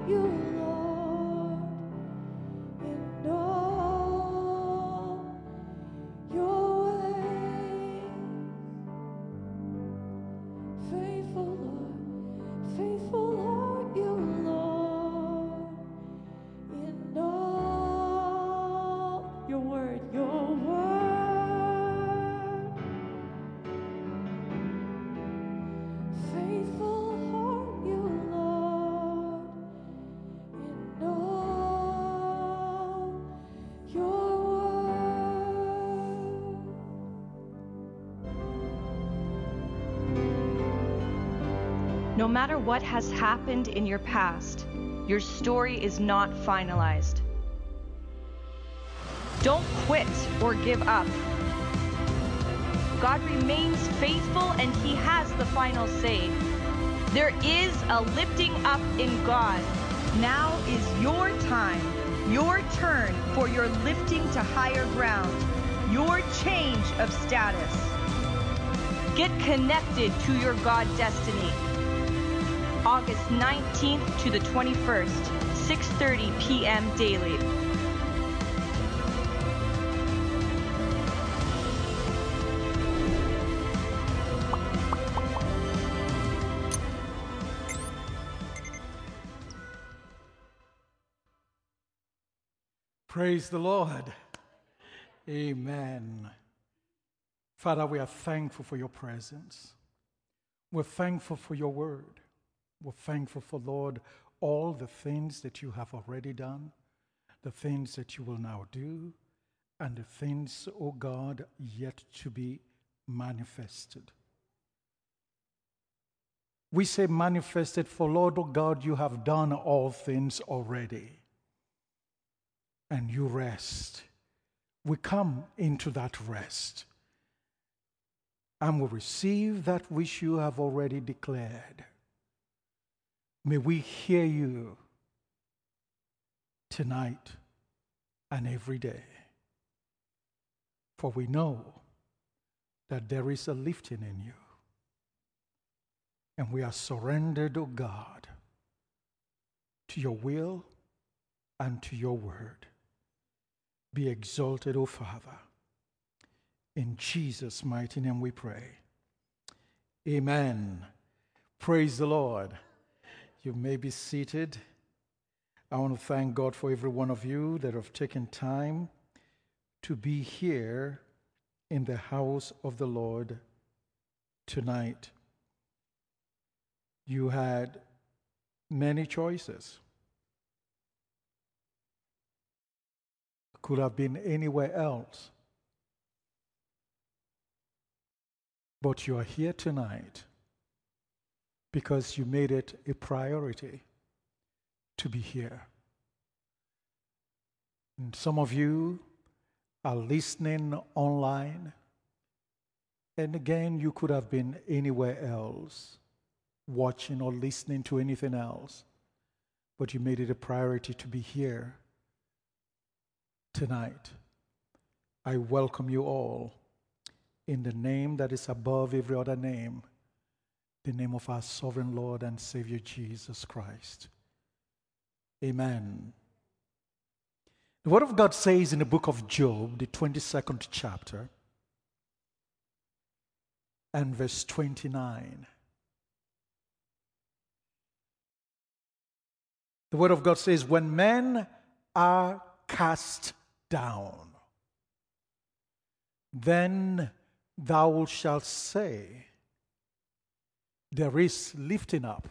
you, Lord, in all your ways. Faithful are you, Lord, in all your word, your word. Faithful are you, Lord, in all your word. No matter what has happened in your past, your story is not finalized. Don't quit or give up. God remains faithful and He has the final say. There is a lifting up in God. Now is your time, your turn for your lifting to higher ground, your change of status. Get connected to your God destiny. August 19th to the 21st, 6:30 p.m. daily. Praise the Lord. Amen. Father, we are thankful for your presence. We're thankful for your word. We're thankful for, Lord, all the things that you have already done, the things that you will now do, and the things, oh God, yet to be manifested. We say manifested, for Lord, oh God, you have done all things already. And you rest. We come into that rest. And we receive that which you have already declared. May we hear you tonight and every day. For we know that there is a lifting in you. And we are surrendered, O God, to your will and to your word. Be exalted, O Father. In Jesus' mighty name we pray. Amen. Praise the Lord. You may be seated. I want to thank God for every one of you that have taken time to be here in the house of the Lord tonight. You had many choices. Could have been anywhere else. But you are here tonight because you made it a priority to be here. And some of you are listening online. And again, you could have been anywhere else, watching or listening to anything else. But you made it a priority to be here tonight. I welcome you all in the name that is above every other name, the name of our sovereign Lord and Savior Jesus Christ. Amen. The Word of God says in the book of Job, the 22nd chapter, and verse 29. The Word of God says, when men are cast down, then thou shalt say, there is lifting up,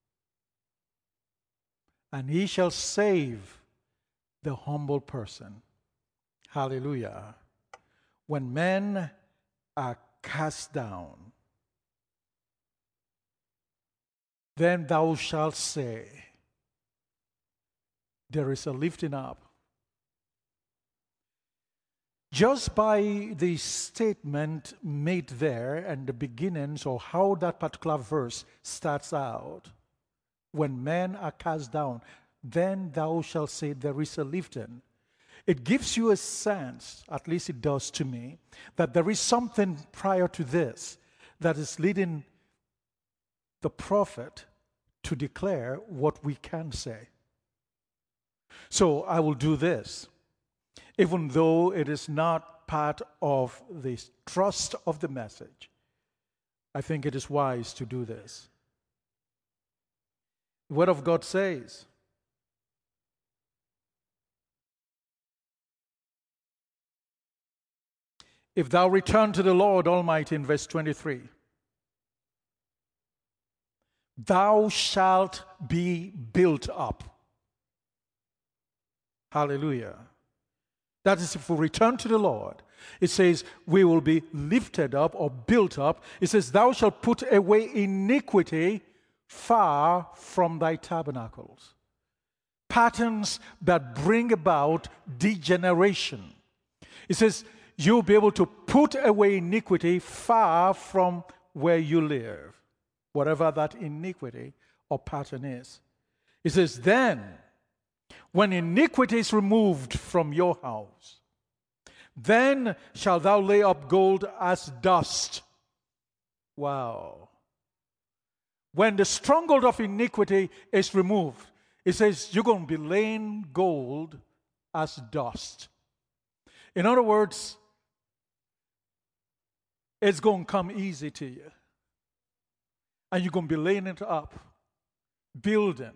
and he shall save the humble person. Hallelujah. When men are cast down, then thou shalt say, there is a lifting up. Just by the statement made there and the beginnings, or how that particular verse starts out, when men are cast down, then thou shalt say there is a lifting. It gives you a sense, at least it does to me, that there is something prior to this that is leading the prophet to declare what we can say. So I will do this, even though it is not part of the trust of the message. I think it is wise to do this. The Word of God says, if thou return to the Lord Almighty, in verse 23, thou shalt be built up. Hallelujah. That is, if we return to the Lord, it says we will be lifted up or built up. It says, thou shalt put away iniquity far from thy tabernacles. Patterns that bring about degeneration. It says, you'll be able to put away iniquity far from where you live, whatever that iniquity or pattern is. It says, then, when iniquity is removed from your house, then shalt thou lay up gold as dust. Wow. When the stronghold of iniquity is removed, it says you're going to be laying gold as dust. In other words, it's going to come easy to you. And you're going to be laying it up, building,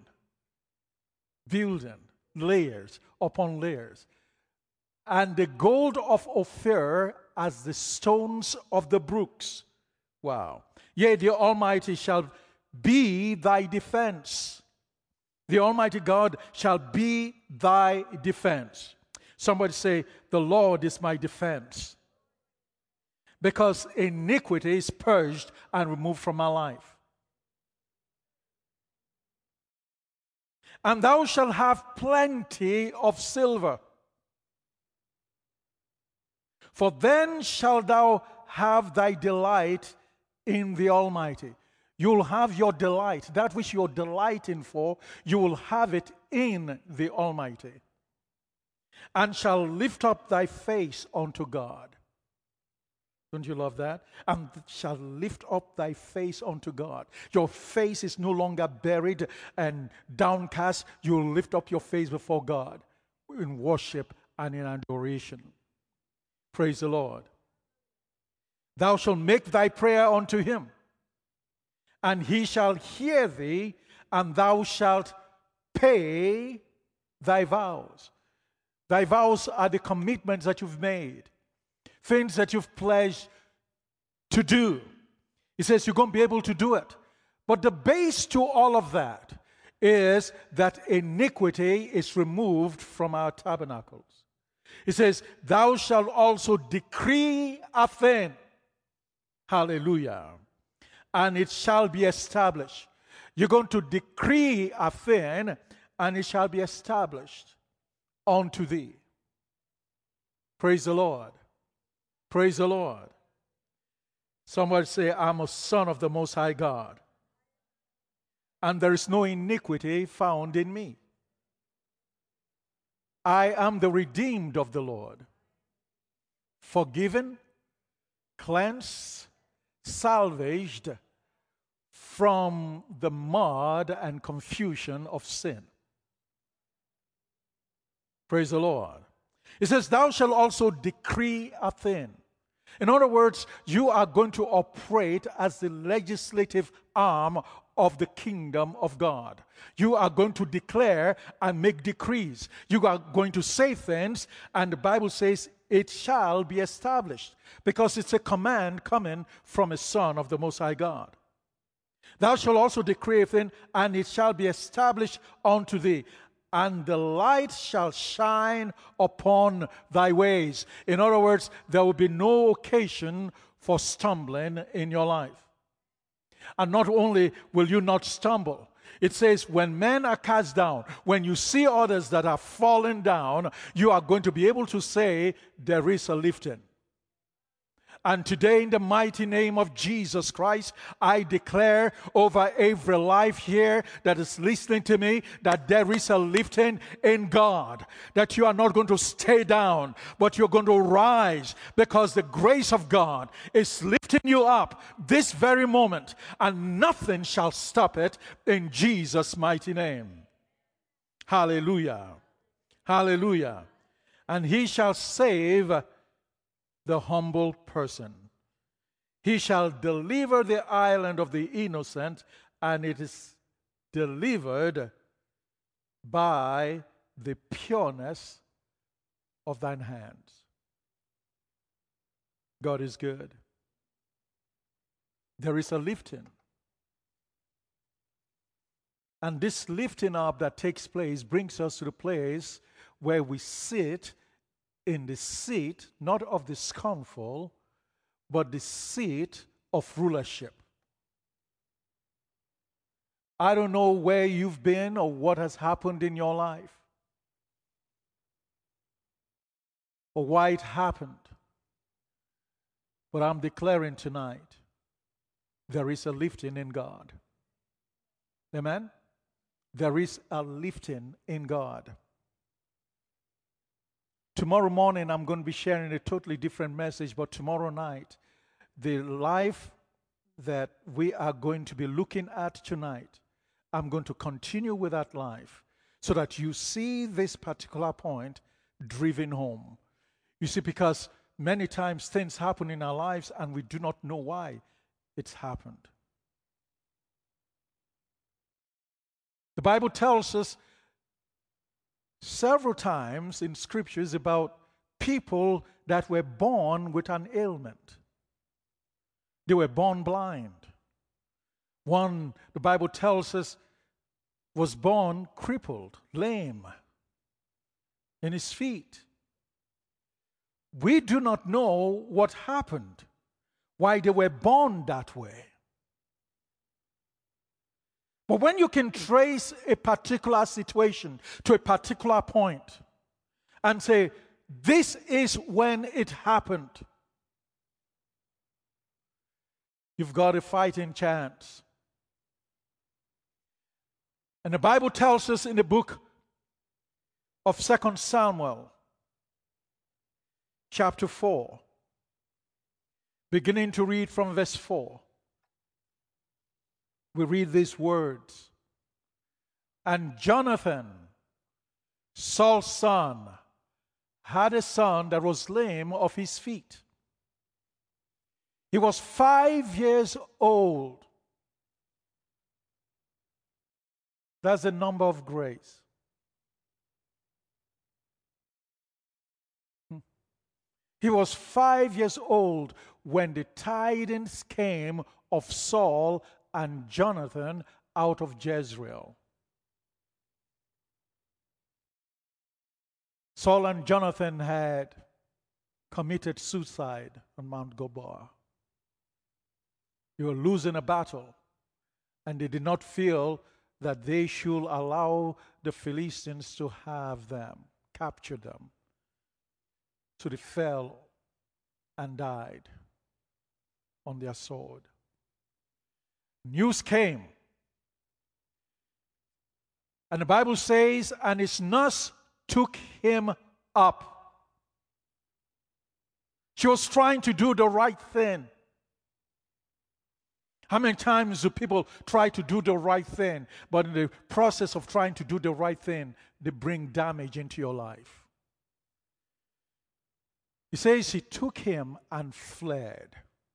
layers upon layers. And the gold of Ophir as the stones of the brooks. Wow. Yea, the Almighty shall be thy defense. The Almighty God shall be thy defense. Somebody say, the Lord is my defense. Because iniquity is purged and removed from my life. And thou shalt have plenty of silver. For then shalt thou have thy delight in the Almighty. You'll have your delight, that which you're delighting for, you will have it in the Almighty. And shall lift up thy face unto God. Don't you love that? And shall lift up thy face unto God. Your face is no longer buried and downcast. You'll lift up your face before God in worship and in adoration. Praise the Lord. Thou shalt make thy prayer unto him, and he shall hear thee, and thou shalt pay thy vows. Thy vows are the commitments that you've made, things that you've pledged to do. He says you're going to be able to do it. But the base to all of that is that iniquity is removed from our tabernacles. He says, thou shalt also decree a thing. Hallelujah. And it shall be established. You're going to decree a thing, and it shall be established unto thee. Praise the Lord. Praise the Lord. Somebody say, I'm a son of the Most High God, and there is no iniquity found in me. I am the redeemed of the Lord, forgiven, cleansed, salvaged from the mud and confusion of sin. Praise the Lord. It says, thou shalt also decree a thing. In other words, you are going to operate as the legislative arm of the kingdom of God. You are going to declare and make decrees. You are going to say things, and the Bible says it shall be established, because it's a command coming from a son of the Most High God. Thou shalt also decree a thing, and it shall be established unto thee. And the light shall shine upon thy ways. In other words, there will be no occasion for stumbling in your life. And not only will you not stumble, it says when men are cast down, when you see others that are falling down, you are going to be able to say, there is a lifting. And today, in the mighty name of Jesus Christ, I declare over every life here that is listening to me that there is a lifting in God, that you are not going to stay down, but you're going to rise, because the grace of God is lifting you up this very moment, and nothing shall stop it in Jesus' mighty name. Hallelujah. Hallelujah. And he shall save the humble person. He shall deliver the island of the innocent, and it is delivered by the pureness of thine hands. God is good. There is a lifting. And this lifting up that takes place brings us to the place where we sit in the seat, not of the scornful, but the seat of rulership. I don't know where you've been or what has happened in your life, or why it happened. But I'm declaring tonight, there is a lifting in God. Amen? There is a lifting in God. Tomorrow morning, I'm going to be sharing a totally different message, but tomorrow night, the life that we are going to be looking at tonight, I'm going to continue with that life so that you see this particular point driven home. You see, because many times things happen in our lives and we do not know why it's happened. The Bible tells us several times in scriptures about people that were born with an ailment. They were born blind. One, the Bible tells us, was born crippled, lame in his feet. We do not know what happened, why they were born that way. But when you can trace a particular situation to a particular point and say, this is when it happened, you've got a fighting chance. And the Bible tells us in the book of 2 Samuel, chapter 4, beginning to read from verse 4. We read these words. And Jonathan, Saul's son, had a son that was lame of his feet. He was 5 years old. That's the number of grace. He was 5 years old when the tidings came of Saul and Jonathan out of Jezreel. Saul and Jonathan had committed suicide on Mount Gilboa. They were losing a battle, and they did not feel that they should allow the Philistines to have them, capture them. So they fell and died on their sword. News came. And the Bible says, and his nurse took him up. She was trying to do the right thing. How many times do people try to do the right thing, but in the process of trying to do the right thing, they bring damage into your life? He says he took him and fled.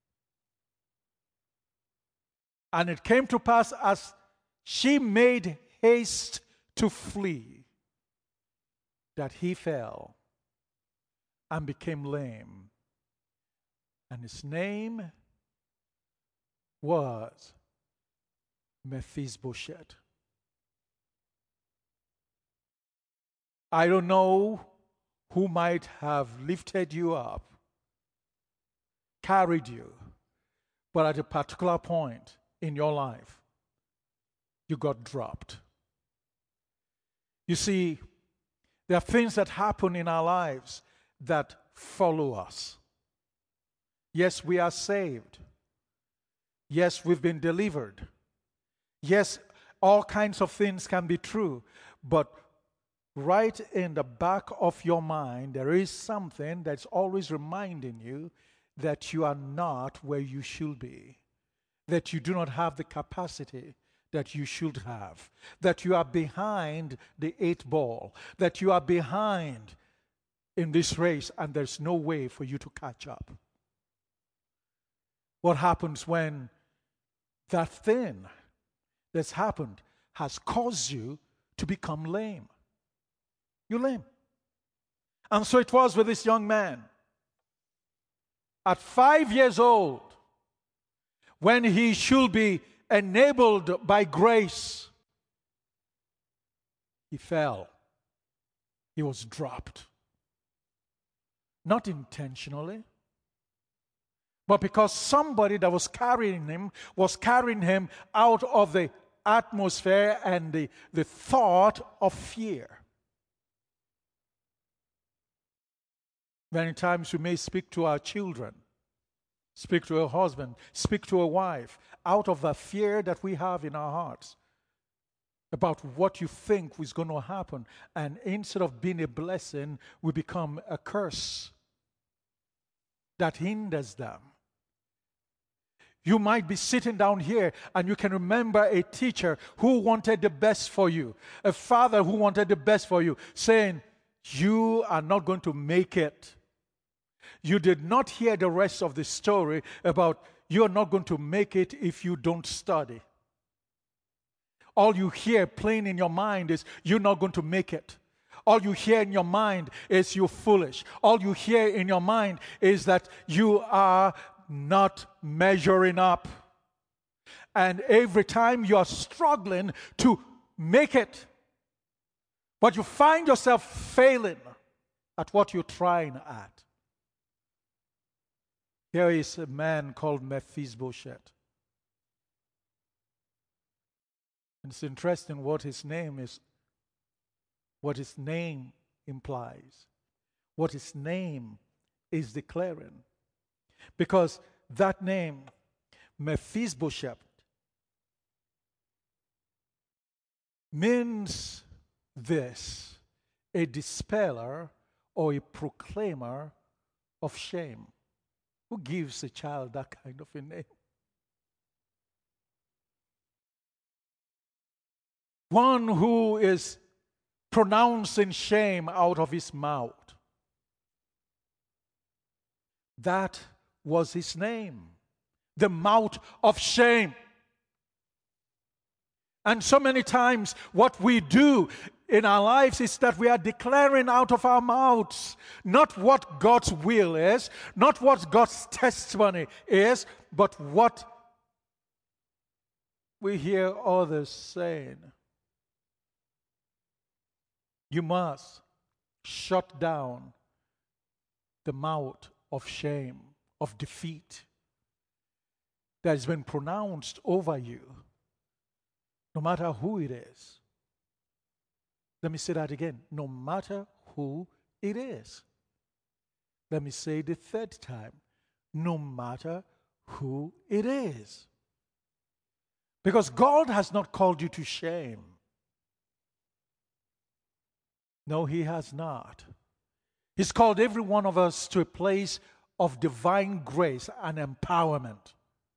And it came to pass as she made haste to flee, that he fell and became lame. And his name was Mephibosheth. I don't know who might have lifted you up, carried you, but at a particular point in your life, you got dropped. You see, there are things that happen in our lives that follow us. Yes, we are saved. Yes, we've been delivered. Yes, all kinds of things can be true, but right in the back of your mind, there is something that's always reminding you that you are not where you should be, that you do not have the capacity that you should have, that you are behind the 8 ball, that you are behind in this race and there's no way for you to catch up. What happens when that thing that's happened has caused you to become lame? You're lame. And so it was with this young man. At 5 years old, when he should be enabled by grace, he fell. He was dropped. Not intentionally, but because somebody that was carrying him out of the atmosphere and the thought of fear. Many times we may speak to our children, speak to a husband, speak to a wife, out of the fear that we have in our hearts about what you think is going to happen. And instead of being a blessing, we become a curse that hinders them. You might be sitting down here and you can remember a teacher who wanted the best for you, a father who wanted the best for you, saying, you are not going to make it. You did not hear the rest of the story about you're not going to make it if you don't study. All you hear playing in your mind is you're not going to make it. All you hear in your mind is you're foolish. All you hear in your mind is that you are not measuring up. And every time you are struggling to make it, but you find yourself failing at what you're trying at. Here is a man called Mephibosheth. And it's interesting what his name is, what his name implies, what his name is declaring. Because that name, Mephibosheth, means this: a dispeller or a proclaimer of shame. Who gives a child that kind of a name? One who is pronouncing shame out of his mouth. That was his name, the mouth of shame. And so many times what we do in our lives is that we are declaring out of our mouths not what God's will is, not what God's testimony is, but what we hear others saying. You must shut down the mouth of shame, of defeat that has been pronounced over you, no matter who it is. Let me say that again. No matter who it is. Let me say it the third time. No matter who it is. Because God has not called you to shame. No, He has not. He's called every one of us to a place of divine grace and empowerment.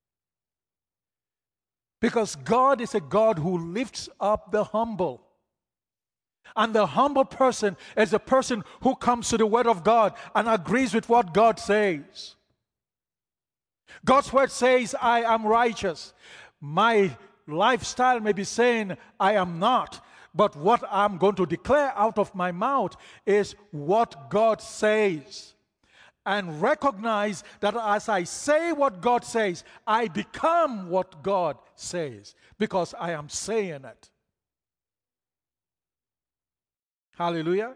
Because God is a God who lifts up the humble. And the humble person is a person who comes to the Word of God and agrees with what God says. God's Word says, I am righteous. My lifestyle may be saying, I am not. But what I'm going to declare out of my mouth is what God says. And recognize that as I say what God says, I become what God says. Because I am saying it. Hallelujah.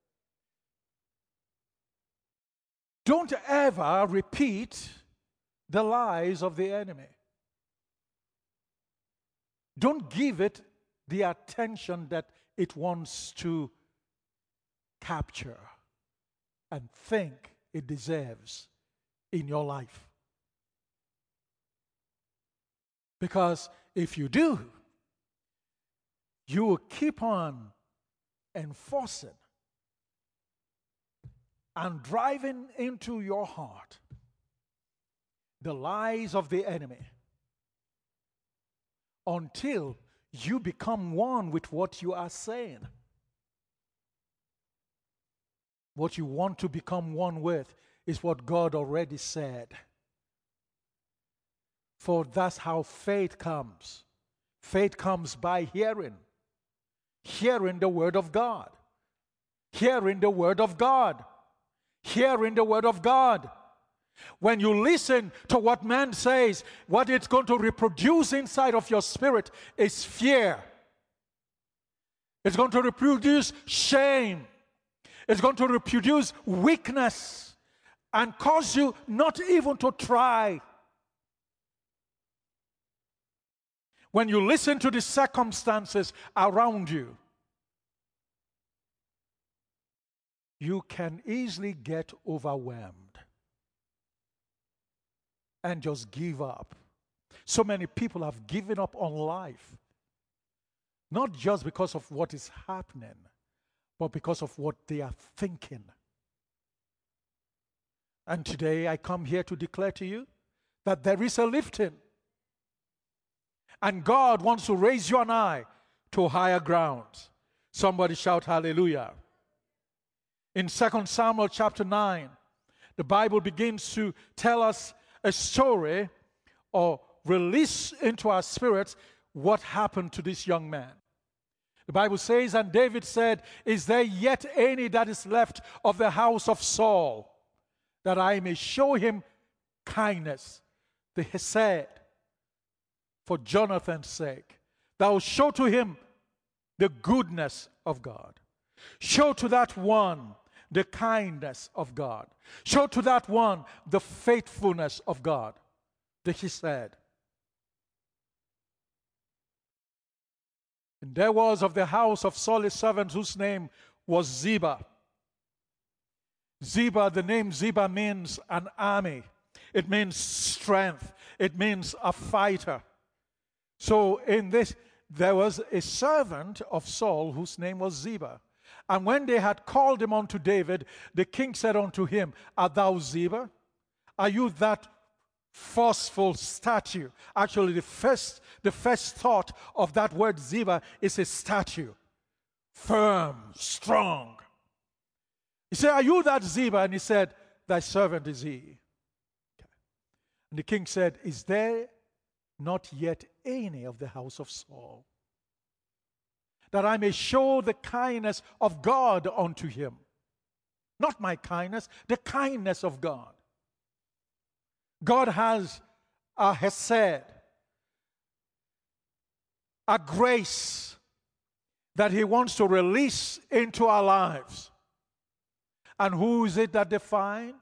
Don't ever repeat the lies of the enemy. Don't give it the attention that it wants to capture and think it deserves in your life. Because if you do, you will keep on enforcing and driving into your heart the lies of the enemy until you become one with what you are saying. What you want to become one with is what God already said. For that's how faith comes. Faith comes by hearing. Hearing the word of God. Hearing the word of God. Hearing the word of God. When you listen to what man says, what it's going to reproduce inside of your spirit is fear. It's going to reproduce shame. It's going to reproduce weakness and cause you not even to try. When you listen to the circumstances around you, you can easily get overwhelmed and just give up. So many people have given up on life, not just because of what is happening, but because of what they are thinking. And today I come here to declare to you that there is a lifting. And God wants to raise you and I to higher grounds. Somebody shout hallelujah. In 2 Samuel chapter 9, the Bible begins to tell us a story or release into our spirits what happened to this young man. The Bible says, and David said, is there yet any that is left of the house of Saul, that I may show him kindness, the Hesed, for Jonathan's sake. Thou show to him the goodness of God. Show to that one the kindness of God. Show to that one the faithfulness of God, the Hesed. And there was of the house of Saul a servant whose name was Ziba. Ziba, the name Ziba means an army. It means strength. It means a fighter. So in this, there was a servant of Saul whose name was Ziba. And when they had called him unto David, the king said unto him, art thou Ziba? Are you that forceful statue? Actually, the first thought of that word Ziba is a statue. Firm, strong. He said, are you that Ziba? And he said, thy servant is he. Okay. And the king said, is there not yet any of the house of Saul, that I may show the kindness of God unto him? Not my kindness, the kindness of God. God has a Hesed, a grace that he wants to release into our lives. And who is it that they find?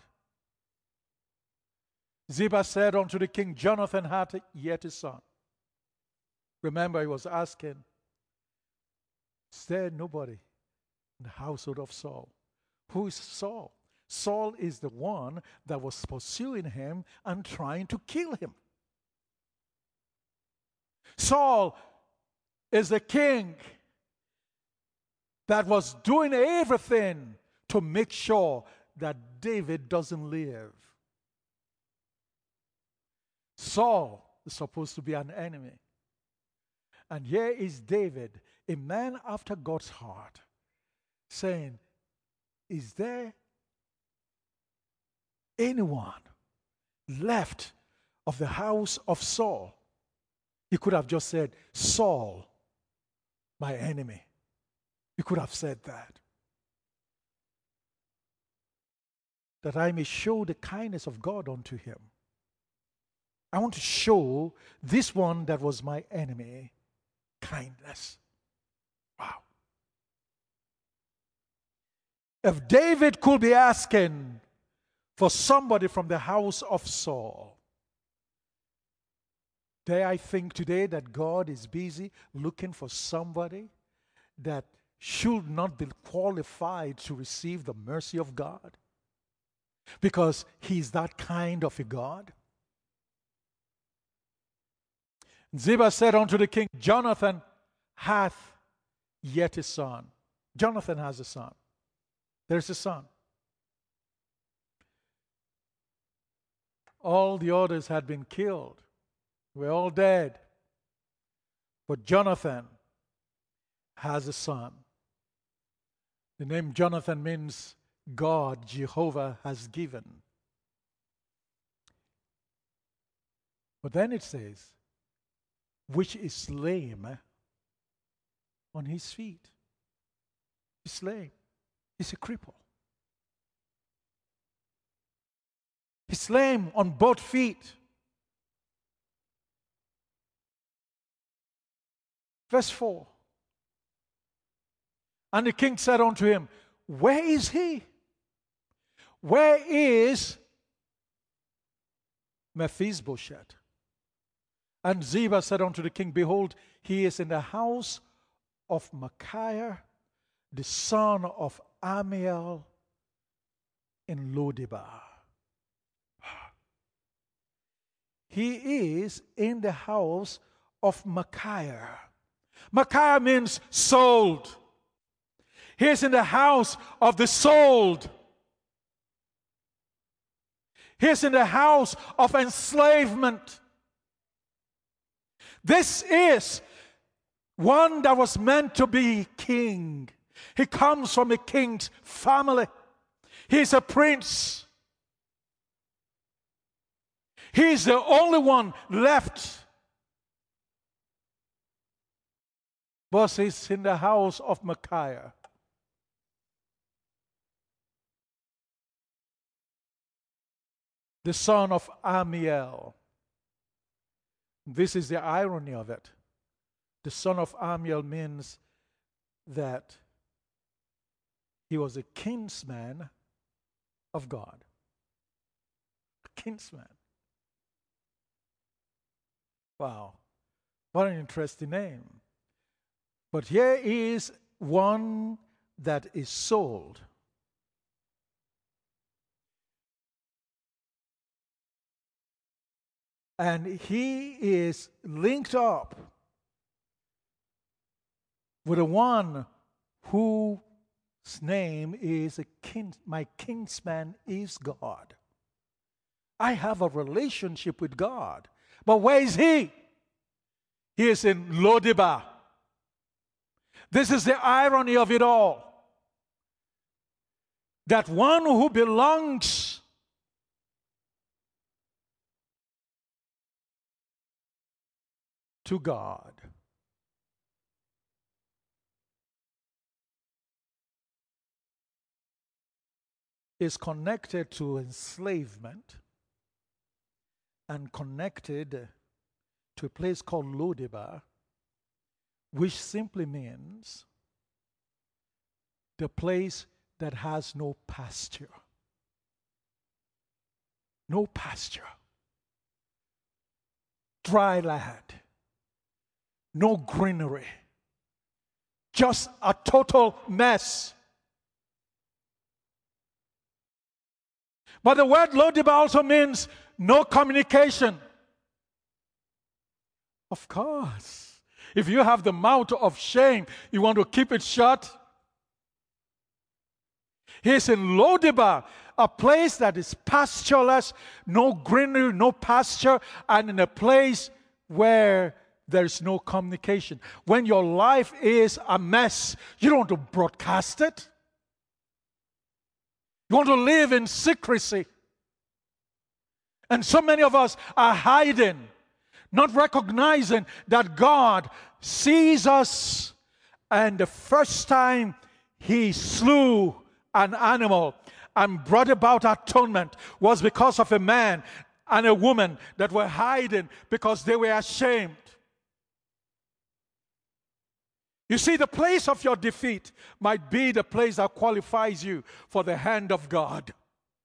Ziba said unto the king, Jonathan hath yet a son. Remember, he was asking, is there nobody in the household of Saul? Who is Saul? Saul is the one that was pursuing him and trying to kill him. Saul is the king that was doing everything to make sure that David doesn't live. Saul is supposed to be an enemy. And here is David, a man after God's heart, saying, is there anyone left of the house of Saul? He could have just said, Saul, my enemy. He could have said that. That I may show the kindness of God unto him. I want to show this one that was my enemy kindness. Wow. If David could be asking for somebody from the house of Saul, dare I think today that God is busy looking for somebody that should not be qualified to receive the mercy of God? Because he's that kind of a God. Ziba said unto the king, Jonathan hath yet a son. Jonathan has a son. There's a son. All the others had been killed. We're all dead. But Jonathan has a son. The name Jonathan means God, Jehovah, has given. But then it says, which is lame on his feet. He's lame. He's a cripple. He's lame on both feet. Verse 4. And the king said unto him, where is he? Where is Mephibosheth? And Ziba said unto the king, behold, he is in the house of Micaiah, the son of Amiel, in Lodebar. He is in the house of Micaiah. Micaiah means sold. He is in the house of the sold. He is in the house of enslavement. This is one that was meant to be king. He comes from a king's family. He's a prince. He's the only one left. But he's in the house of Micaiah. The son of Amiel. This is the irony of it. The son of Amiel means that he was a kinsman of God. A kinsman. Wow. What an interesting name. But here is one that is sold. And he is linked up with the one whose name is my kinsman is God. I have a relationship with God. But where is he? He is in Lodebar. This is the irony of it all. That one who belongs to God is connected to enslavement and connected to a place called Lodebar, which simply means the place that has no pasture. No pasture. Dry land. No greenery. Just a total mess. But the word Lodebar also means no communication. Of course. If you have the mouth of shame, you want to keep it shut. He's in Lodebar, a place that is pastureless, no greenery, no pasture, and in a place where there's no communication. When your life is a mess, you don't want to broadcast it. You want to live in secrecy. And so many of us are hiding, not recognizing that God sees us. And the first time he slew an animal and brought about atonement was because of a man and a woman that were hiding because they were ashamed. You see, the place of your defeat might be the place that qualifies you for the hand of God.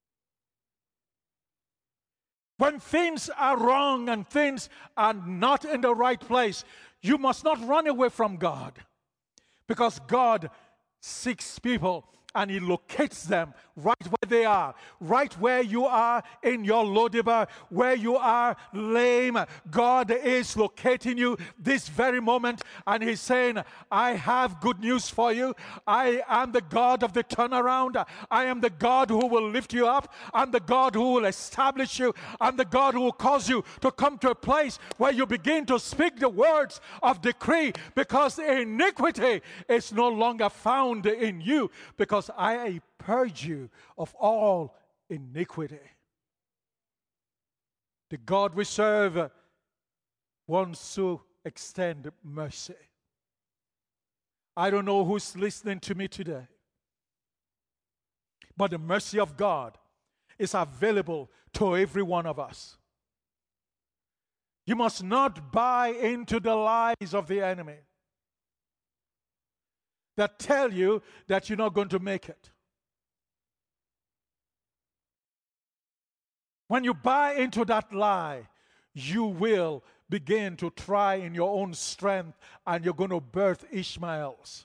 When things are wrong and things are not in the right place, you must not run away from God, because God seeks people and he locates them right where they are, right where you are in your Lo-debar, where you are lame. God is locating you this very moment, and he's saying, I have good news for you. I am the God of the turnaround. I am the God who will lift you up. I'm the God who will establish you. I'm the God who will cause you to come to a place where you begin to speak the words of decree, because iniquity is no longer found in you, because I purge you of all iniquity. The God we serve wants to extend mercy. I don't know who's listening to me today, but the mercy of God is available to every one of us. You must not buy into the lies of the enemy that tell you that you're not going to make it. When you buy into that lie, you will begin to try in your own strength, and you're going to birth Ishmaels.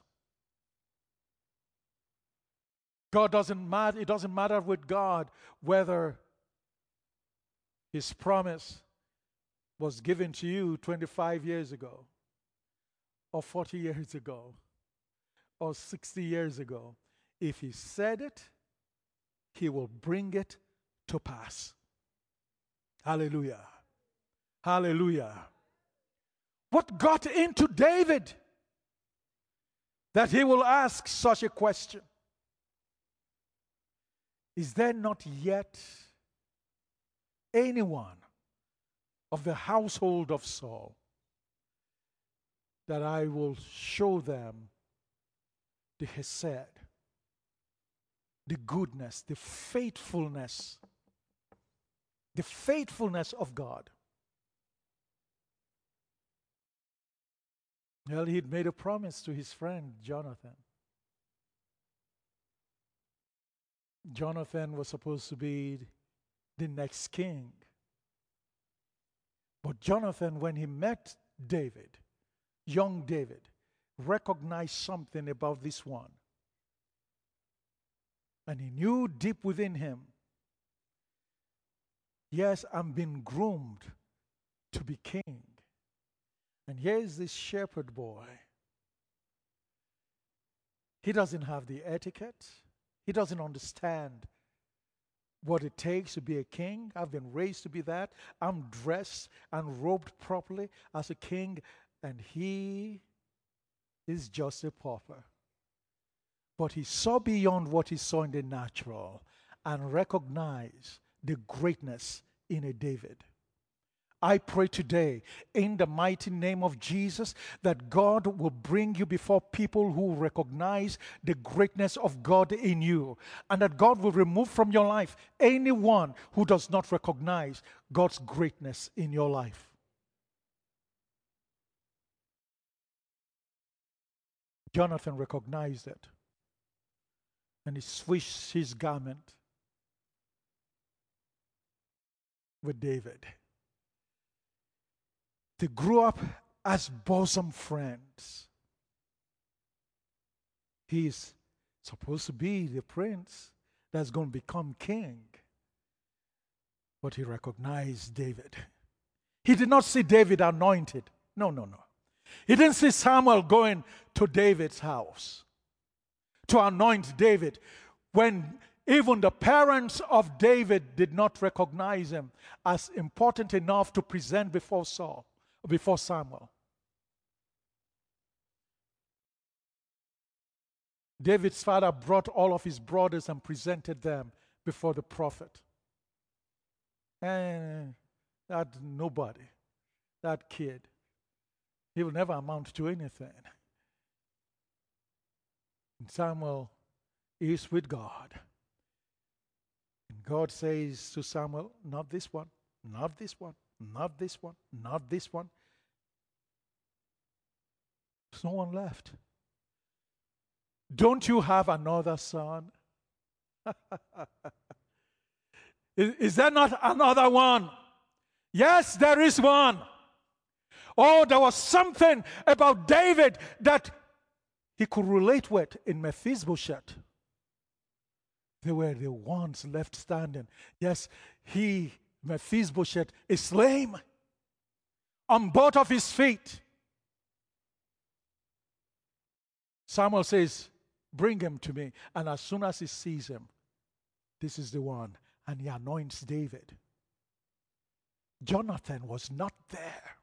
God doesn't matter. It doesn't matter with God whether his promise was given to you 25 years ago, or 40 years ago, or 60 years ago. If he said it, he will bring it to pass. Hallelujah. Hallelujah. What got into David that he will ask such a question? Is there not yet anyone of the household of Saul that I will show them the hesed, the goodness, the faithfulness of God? Well, he'd made a promise to his friend Jonathan. Jonathan was supposed to be the next king. But Jonathan, when he met David, young David, recognized something about this one. And he knew deep within him, yes, I'm being groomed to be king. And here's this shepherd boy. He doesn't have the etiquette. He doesn't understand what it takes to be a king. I've been raised to be that. I'm dressed and robed properly as a king, and he is just a pauper. But he saw beyond what he saw in the natural and recognized the greatness in a David. I pray today in the mighty name of Jesus that God will bring you before people who recognize the greatness of God in you, and that God will remove from your life anyone who does not recognize God's greatness in your life. Jonathan recognized it, and he switched his garment with David. They grew up as bosom friends. He's supposed to be the prince that's going to become king. But he recognized David. He did not see David anointed. No. He didn't see Samuel going to David's house to anoint David, when even the parents of David did not recognize him as important enough to present before Samuel. David's father brought all of his brothers and presented them before the prophet. And that nobody, that kid, he will never amount to anything. And Samuel is with God. And God says to Samuel, not this one, not this one, not this one, not this one. There's no one left. Don't you have another son? Is there not another one? Yes, there is one. Oh, there was something about David that he could relate with in Mephibosheth. They were the ones left standing. Yes, Mephibosheth, is lame on both of his feet. Samuel says, bring him to me. And as soon as he sees him, this is the one. And he anoints David. Jonathan was not there.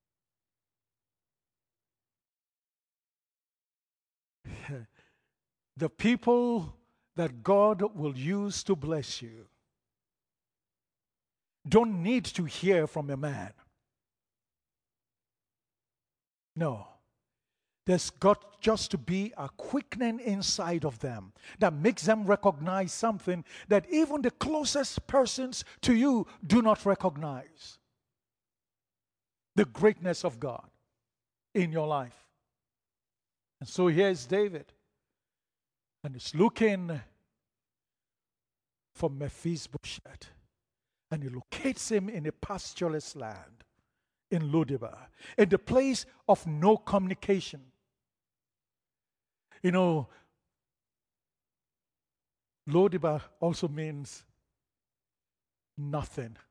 The people that God will use to bless you don't need to hear from a man. No. There's got just to be a quickening inside of them that makes them recognize something that even the closest persons to you do not recognize. The greatness of God in your life. And so here's David. And he's looking for Mephibosheth. And he locates him in a pastureless land in Lodebar, in the place of no communication. You know, Lodebar also means nothing.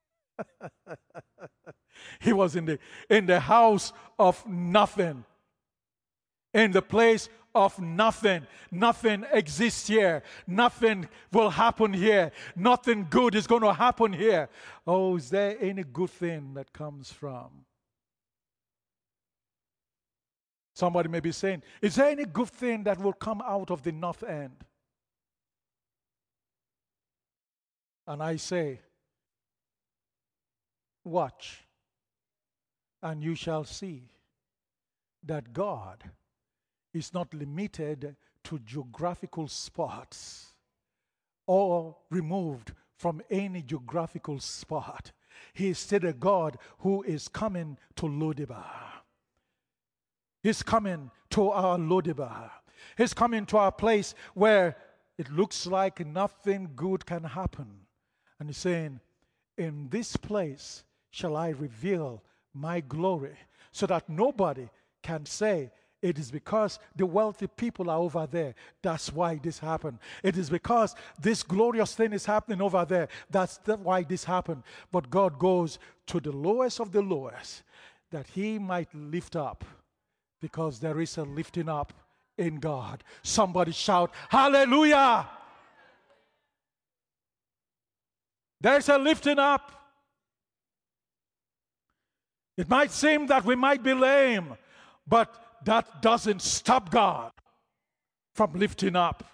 He was in the house of nothing. In the place of nothing. Nothing exists here. Nothing will happen here. Nothing good is going to happen here. Oh, is there any good thing that comes from? Somebody may be saying, is there any good thing that will come out of the north end? And I say, watch, and you shall see that God is not limited to geographical spots or removed from any geographical spot. He is still a God who is coming to Lodebar. He's coming to our Lodebar. He's coming to our place where it looks like nothing good can happen. And he's saying, in this place shall I reveal my glory, so that nobody can say, it is because the wealthy people are over there. That's why this happened. It is because this glorious thing is happening over there. That's why this happened. But God goes to the lowest of the lowest, that he might lift up, because there is a lifting up in God. Somebody shout, hallelujah! There's a lifting up. It might seem that we might be lame, but that doesn't stop God from lifting up.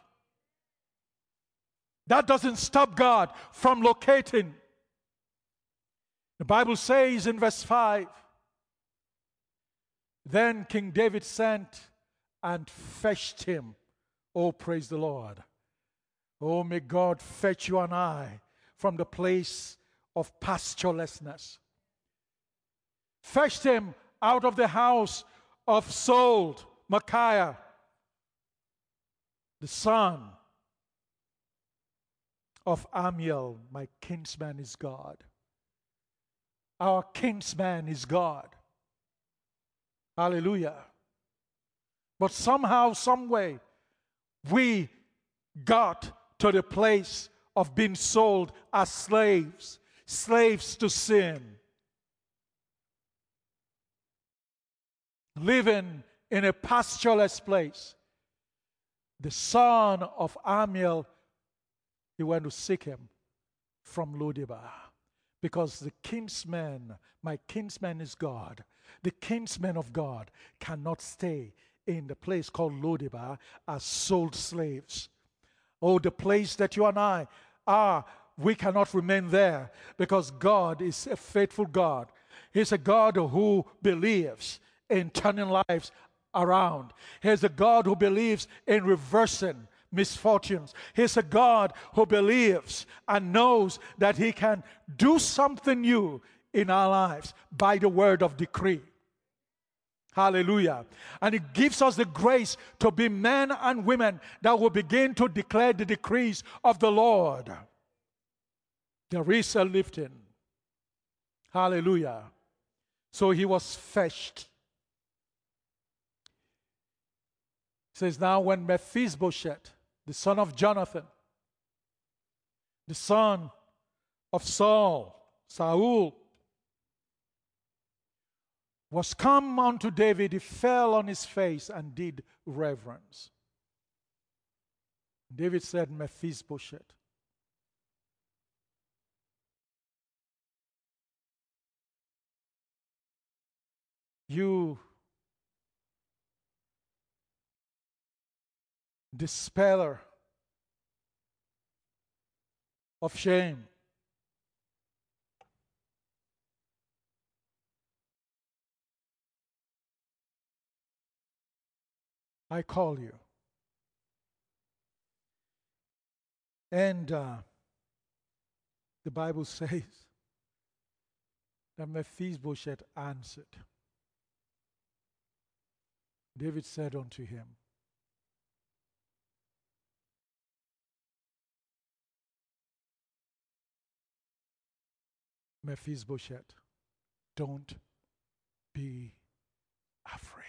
That doesn't stop God from locating. The Bible says in verse 5, then King David sent and fetched him. Oh, praise the Lord. Oh, may God fetch you and I from the place of pasturelessness. Fetched him out of the house of Saul, Micaiah, the son of Amiel. My kinsman is God. Our kinsman is God. Hallelujah. But somehow, some way, we got to the place of being sold as slaves, slaves to sin, living in a pastureless place. The son of Amiel, he went to seek him from Lodebar, because the kinsman, my kinsman is God. The kinsmen of God cannot stay in the place called Lodebar as sold slaves. Oh, the place that you and I are, we cannot remain there, because God is a faithful God. He's a God who believes in turning lives around. He's a God who believes in reversing misfortunes. He's a God who believes and knows that he can do something new in our lives by the word of decree. Hallelujah. And it gives us the grace to be men and women that will begin to declare the decrees of the Lord. There is a lifting. Hallelujah. So he was fetched. It says, now when Mephibosheth, the son of Jonathan, the son of Saul, was come unto David, he fell on his face and did reverence. David said, Mephibosheth. You dispeller of shame. I call you. And the Bible says that Mephibosheth answered. David said unto him, Mephibosheth, don't be afraid.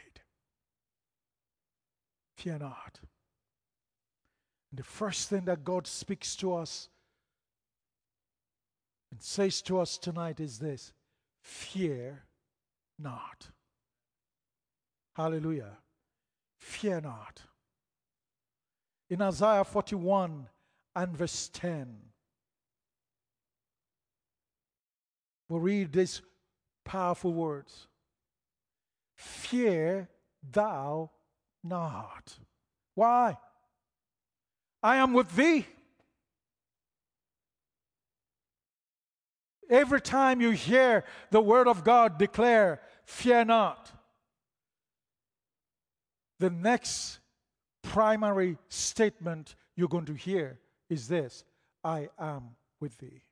Fear not. And the first thing that God speaks to us and says to us tonight is this: fear not. Hallelujah. Fear not. In Isaiah 41 and verse 10, we read these powerful words: fear thou not. Why? I am with thee. Every time you hear the word of God declare, fear not, the next primary statement you're going to hear is this: I am with thee.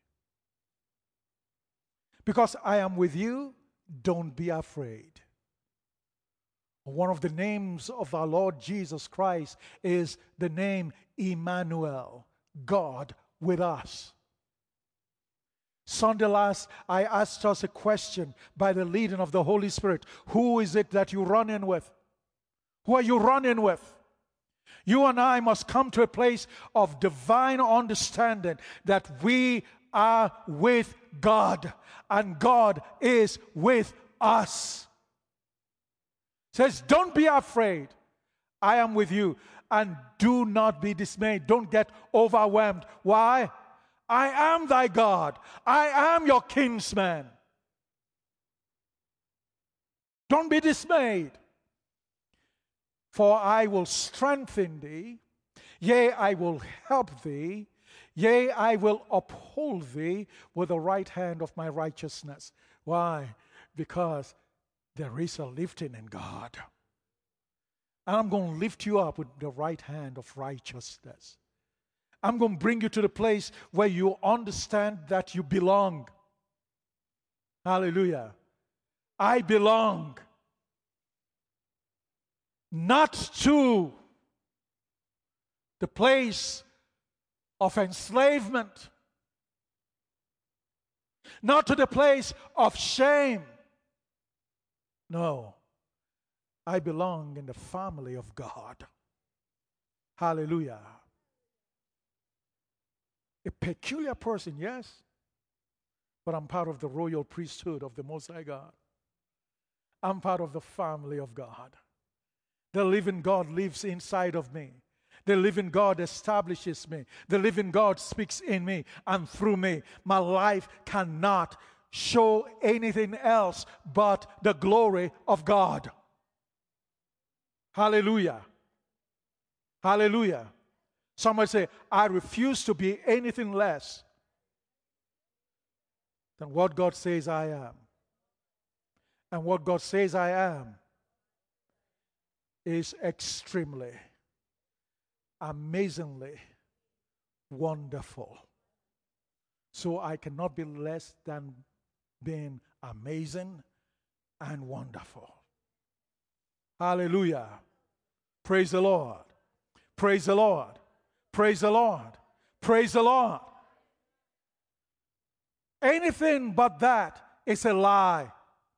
Because I am with you, don't be afraid. One of the names of our Lord Jesus Christ is the name Emmanuel, God with us. Sunday last, I asked us a question by the leading of the Holy Spirit. Who is it that you run in with? Who are you running with? You and I must come to a place of divine understanding that we are with God and God is with us. It says, don't be afraid. I am with you. And do not be dismayed. Don't get overwhelmed. Why? I am thy God. I am your kinsman. Don't be dismayed. For I will strengthen thee. Yea, I will help thee. Yea, I will uphold thee with the right hand of my righteousness. Why? Because there is a lifting in God. And I'm going to lift you up with the right hand of righteousness. I'm going to bring you to the place where you understand that you belong. Hallelujah. I belong. Not to the place of enslavement. Not to the place of shame. No. I belong in the family of God. Hallelujah. A peculiar person, yes, but I'm part of the royal priesthood of the Most High God. I'm part of the family of God. The living God lives inside of me. The living God establishes me. The living God speaks in me and through me. My life cannot show anything else but the glory of God. Hallelujah. Hallelujah. Somebody say, I refuse to be anything less than what God says I am. And what God says I am is extremely, amazingly wonderful. So I cannot be less than being amazing and wonderful. Hallelujah. Praise the Lord. Praise the Lord. Praise the Lord. Praise the Lord. Anything but that is a lie.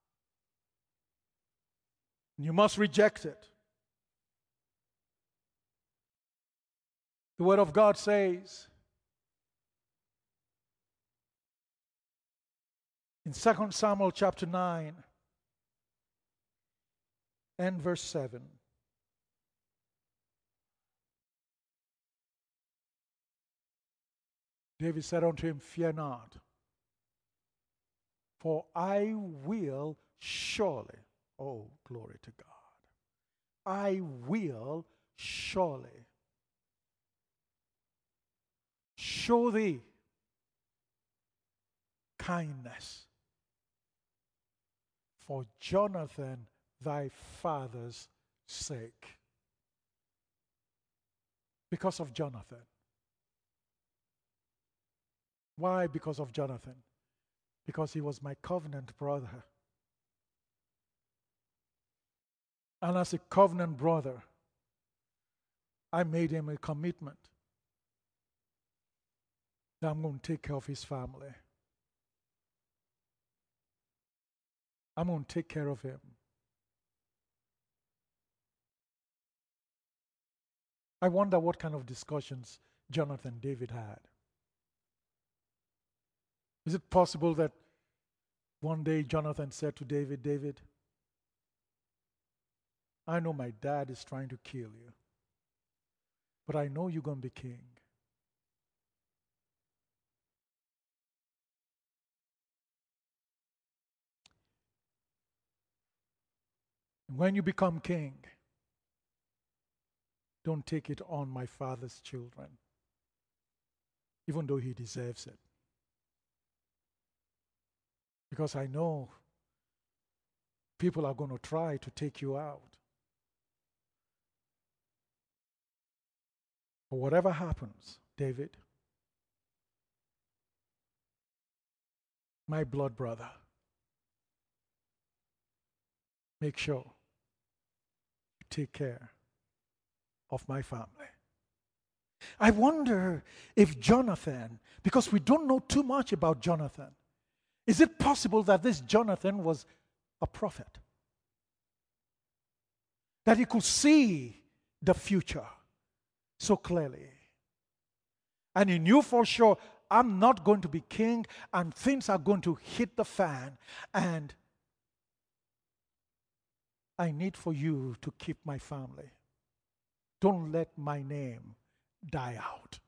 You must reject it. The Word of God says In 2 Samuel chapter 9 and verse 7. David said unto him, Fear not, for I will surely, oh, glory to God, I will surely show thee kindness for Jonathan thy father's sake. Because of Jonathan. Why because of Jonathan? Because he was my covenant brother. And as a covenant brother, I made him a commitment that I'm going to take care of his family. I'm going to take care of him. I wonder what kind of discussions Jonathan and David had. Is it possible that one day Jonathan said to David, David, I know my dad is trying to kill you, but I know you're going to be king. When you become king, don't take it on my father's children, even though he deserves it. Because I know people are going to try to take you out. But whatever happens, David, my blood brother, make sure you take care of my family. I wonder if Jonathan, because we don't know too much about Jonathan, is it possible that this Jonathan was a prophet? That he could see the future so clearly. And he knew for sure, I'm not going to be king and things are going to hit the fan and I need for you to keep my family. Don't let my name die out.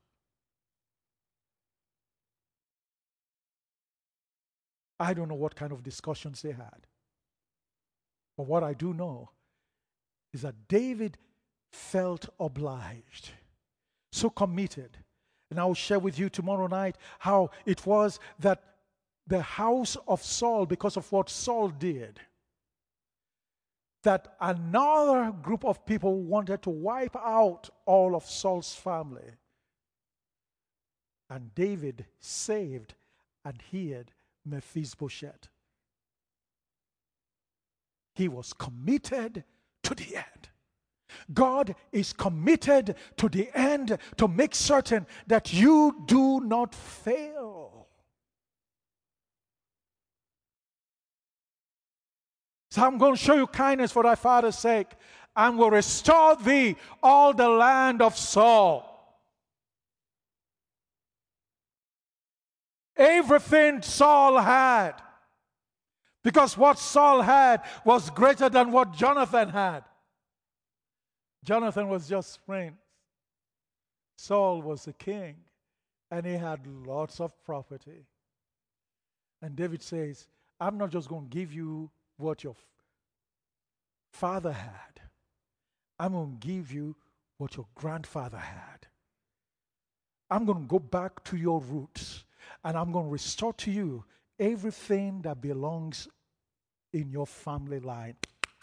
I don't know what kind of discussions they had. But what I do know is that David felt obliged, so committed. And I will share with you tomorrow night how it was that the house of Saul, because of what Saul did, that another group of people wanted to wipe out all of Saul's family. And David saved and hid Mephibosheth. He was committed to the end. God is committed to the end to make certain that you do not fail. So I'm going to show you kindness for thy father's sake, and will restore thee all the land of Saul. Everything Saul had, because what Saul had was greater than what Jonathan had. Jonathan was just friends. Saul was the king, and he had lots of property. And David says, I'm not just going to give you what your father had. I'm going to give you what your grandfather had. I'm going to go back to your roots, and I'm going to restore to you everything that belongs in your family line.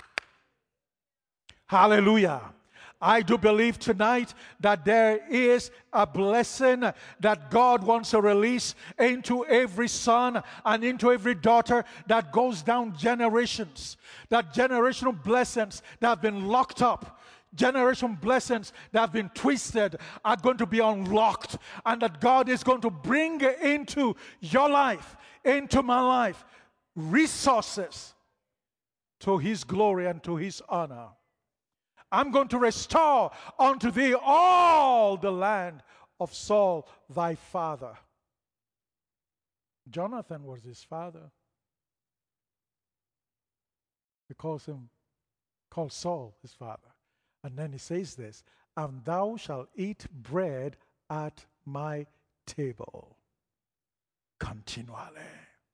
Hallelujah. I do believe tonight that there is a blessing that God wants to release into every son and into every daughter that goes down generations. That generational blessings that have been locked up, generational blessings that have been twisted are going to be unlocked, and that God is going to bring into your life, into my life, resources to His glory and to His honor. I'm going to restore unto thee all the land of Saul thy father. Jonathan was his father. He calls Saul his father. And then he says this, and thou shalt eat bread at my table continually.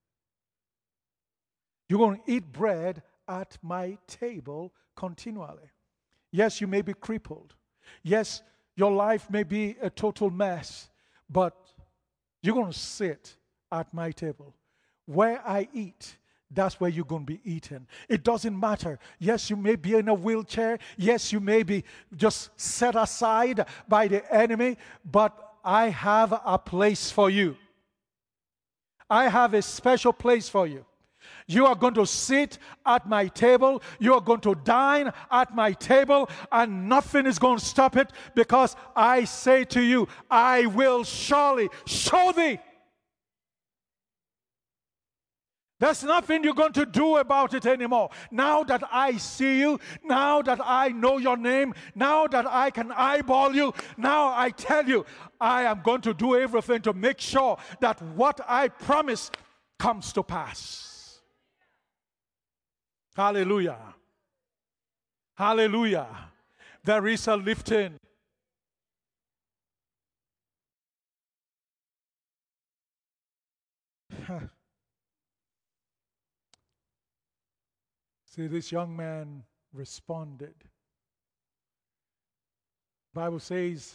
You're going to eat bread at my table continually. Yes, you may be crippled. Yes, your life may be a total mess, but you're going to sit at my table. Where I eat, that's where you're going to be eaten. It doesn't matter. Yes, you may be in a wheelchair. Yes, you may be just set aside by the enemy, but I have a place for you. I have a special place for you. You are going to sit at my table. You are going to dine at my table, and nothing is going to stop it, because I say to you, I will surely show thee. There's nothing you're going to do about it anymore. Now that I see you, now that I know your name, now that I can eyeball you, now I tell you, I am going to do everything to make sure that what I promise comes to pass. Hallelujah. Hallelujah. There is a lifting. See, this young man responded. The Bible says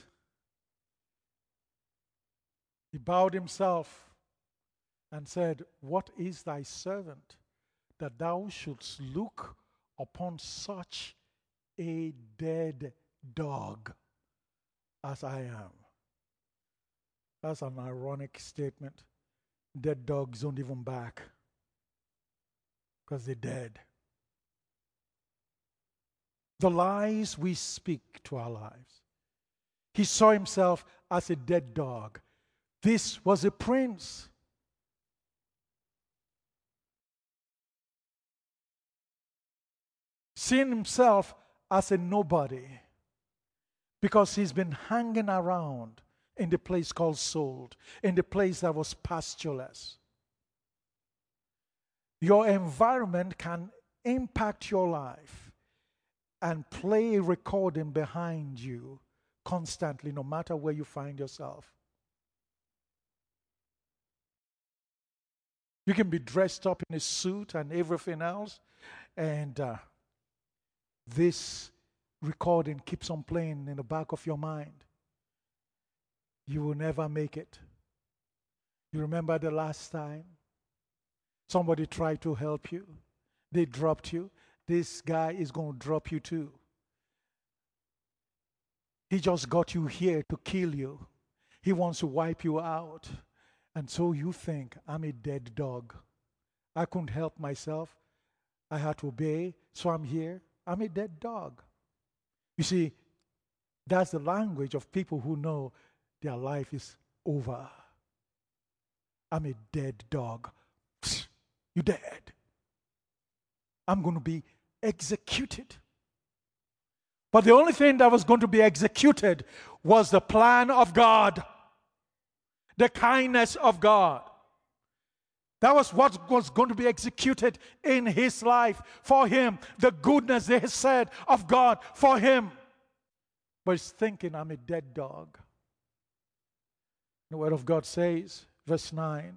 he bowed himself and said, what is thy servant, that thou shouldst look upon such a dead dog as I am? That's an ironic statement. Dead dogs don't even bark because they're dead. The lies we speak to our lives. He saw himself as a dead dog. This was a prince. Seeing himself as a nobody, because he's been hanging around in the place called Sold, in the place that was pastureless. Your environment can impact your life and play a recording behind you constantly, no matter where you find yourself. You can be dressed up in a suit and everything else, and this recording keeps on playing in the back of your mind. You will never make it. You remember the last time somebody tried to help you, they dropped you. This guy is going to drop you too. He just got you here to kill you. He wants to wipe you out. And so you think, I'm a dead dog. I couldn't help myself. I had to obey, so I'm here. I'm a dead dog. You see, that's the language of people who know their life is over. I'm a dead dog. You're dead. I'm going to be executed. But the only thing that was going to be executed was the plan of God, the kindness of God. That was what was going to be executed in his life for him, the goodness they said of God for him. But he's thinking, I'm a dead dog. The word of God says, verse 9,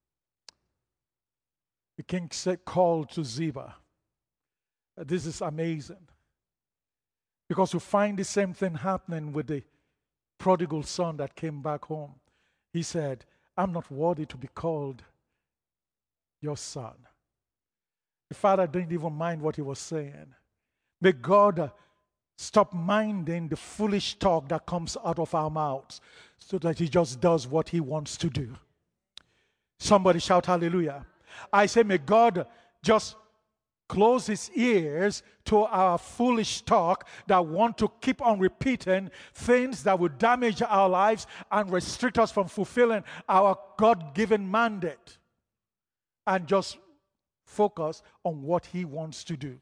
the king called to Ziba. This is amazing, because we find the same thing happening with the prodigal son that came back home. He said, I'm not worthy to be called your son. The father didn't even mind what he was saying. May God stop minding the foolish talk that comes out of our mouths, so that he just does what he wants to do. Somebody shout hallelujah. I say, may God just close his ears to our foolish talk that want to keep on repeating things that will damage our lives and restrict us from fulfilling our God-given mandate, and just focus on what he wants to do.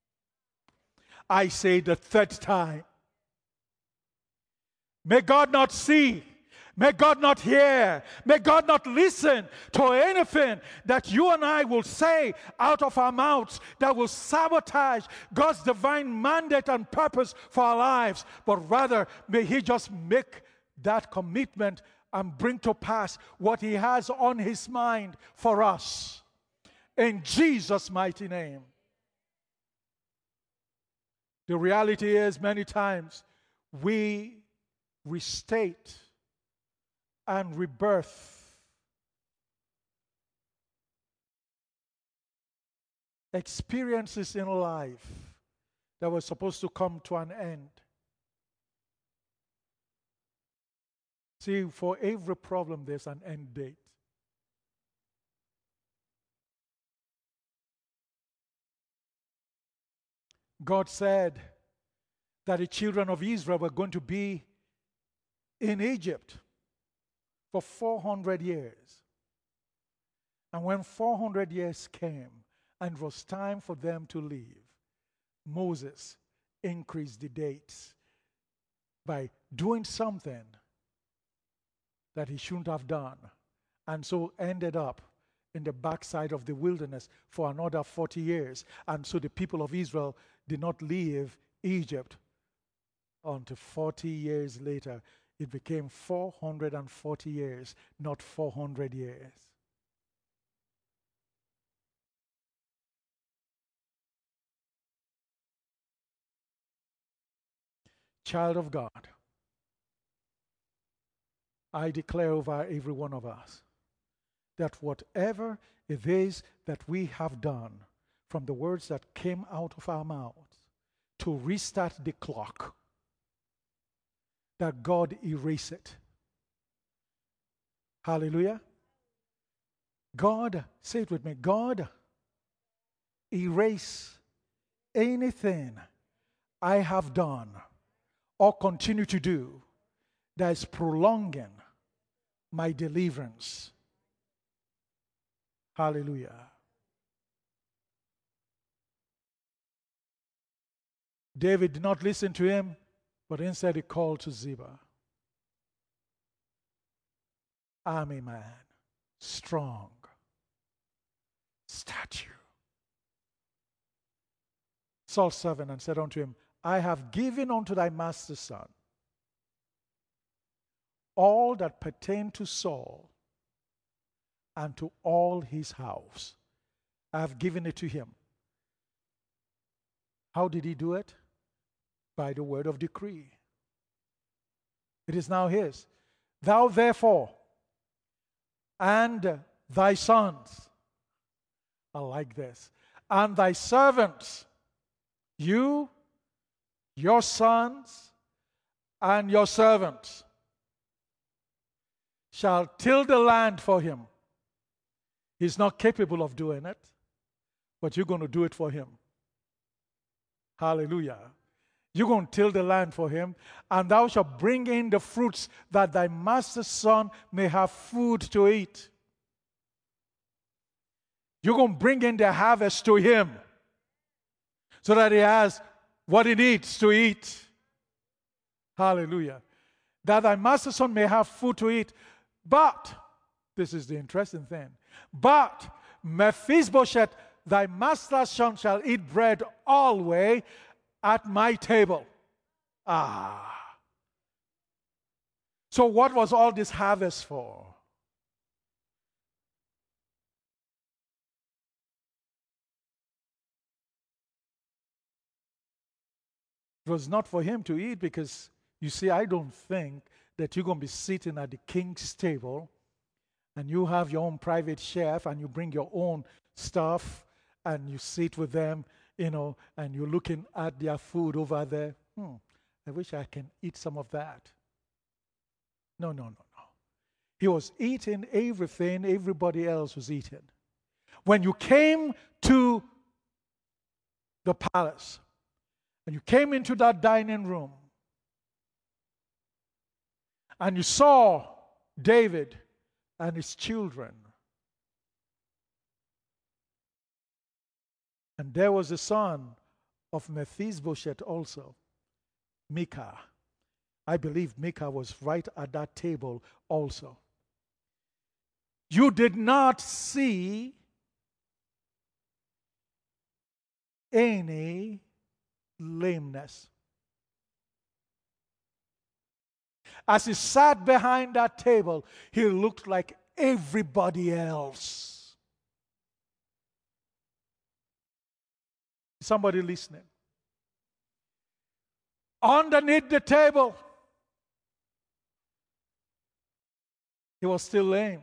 I say the third time, may God not see, May God not hear, may God not listen to anything that you and I will say out of our mouths that will sabotage God's divine mandate and purpose for our lives. But rather, may He just make that commitment and bring to pass what He has on His mind for us. In Jesus' mighty name. The reality is, many times, we restate and rebirth experiences in life that were supposed to come to an end. See, for every problem, there's an end date. God said that the children of Israel were going to be in Egypt for 400 years. And when 400 years came and it was time for them to leave, Moses increased the dates by doing something that he shouldn't have done, and so ended up in the backside of the wilderness for another 40 years. And so the people of Israel did not leave Egypt until 40 years later. It became 440 years, not 400 years. Child of God, I declare over every one of us that whatever it is that we have done from the words that came out of our mouths to restart the clock, that God erase it. Hallelujah. God, say it with me, God, erase anything I have done or continue to do that is prolonging my deliverance. Hallelujah. David did not listen to him, but instead he called to Ziba. Army man, strong, statue. Saul 7 and said unto him, I have given unto thy master's son all that pertain to Saul and to all his house. I have given it to him. How did he do it? By the word of decree. It is now his. Thou therefore and thy sons, I like this, and thy servants, you, your sons, and your servants, shall till the land for him. He's not capable of doing it, but you're going to do it for him. Hallelujah. You're going to till the land for him, and thou shalt bring in the fruits that thy master's son may have food to eat. You're going to bring in the harvest to him so that he has what he needs to eat. Hallelujah. That thy master's son may have food to eat. But, this is the interesting thing, but Mephibosheth, thy master's son, shall eat bread always at my table. So what was all this harvest for? It was not for him to eat because, you see, I don't think that you're going to be sitting at the king's table and you have your own private chef and you bring your own stuff and you sit with them, and you're looking at their food over there. I wish I can eat some of that. No. He was eating everything everybody else was eating. When you came to the palace and you came into that dining room and you saw David and his children, and there was a son of Mephibosheth also, Micah. I believe Micah was right at that table also. You did not see any lameness. As he sat behind that table, he looked like everybody else. Somebody listening? Underneath the table, he was still lame.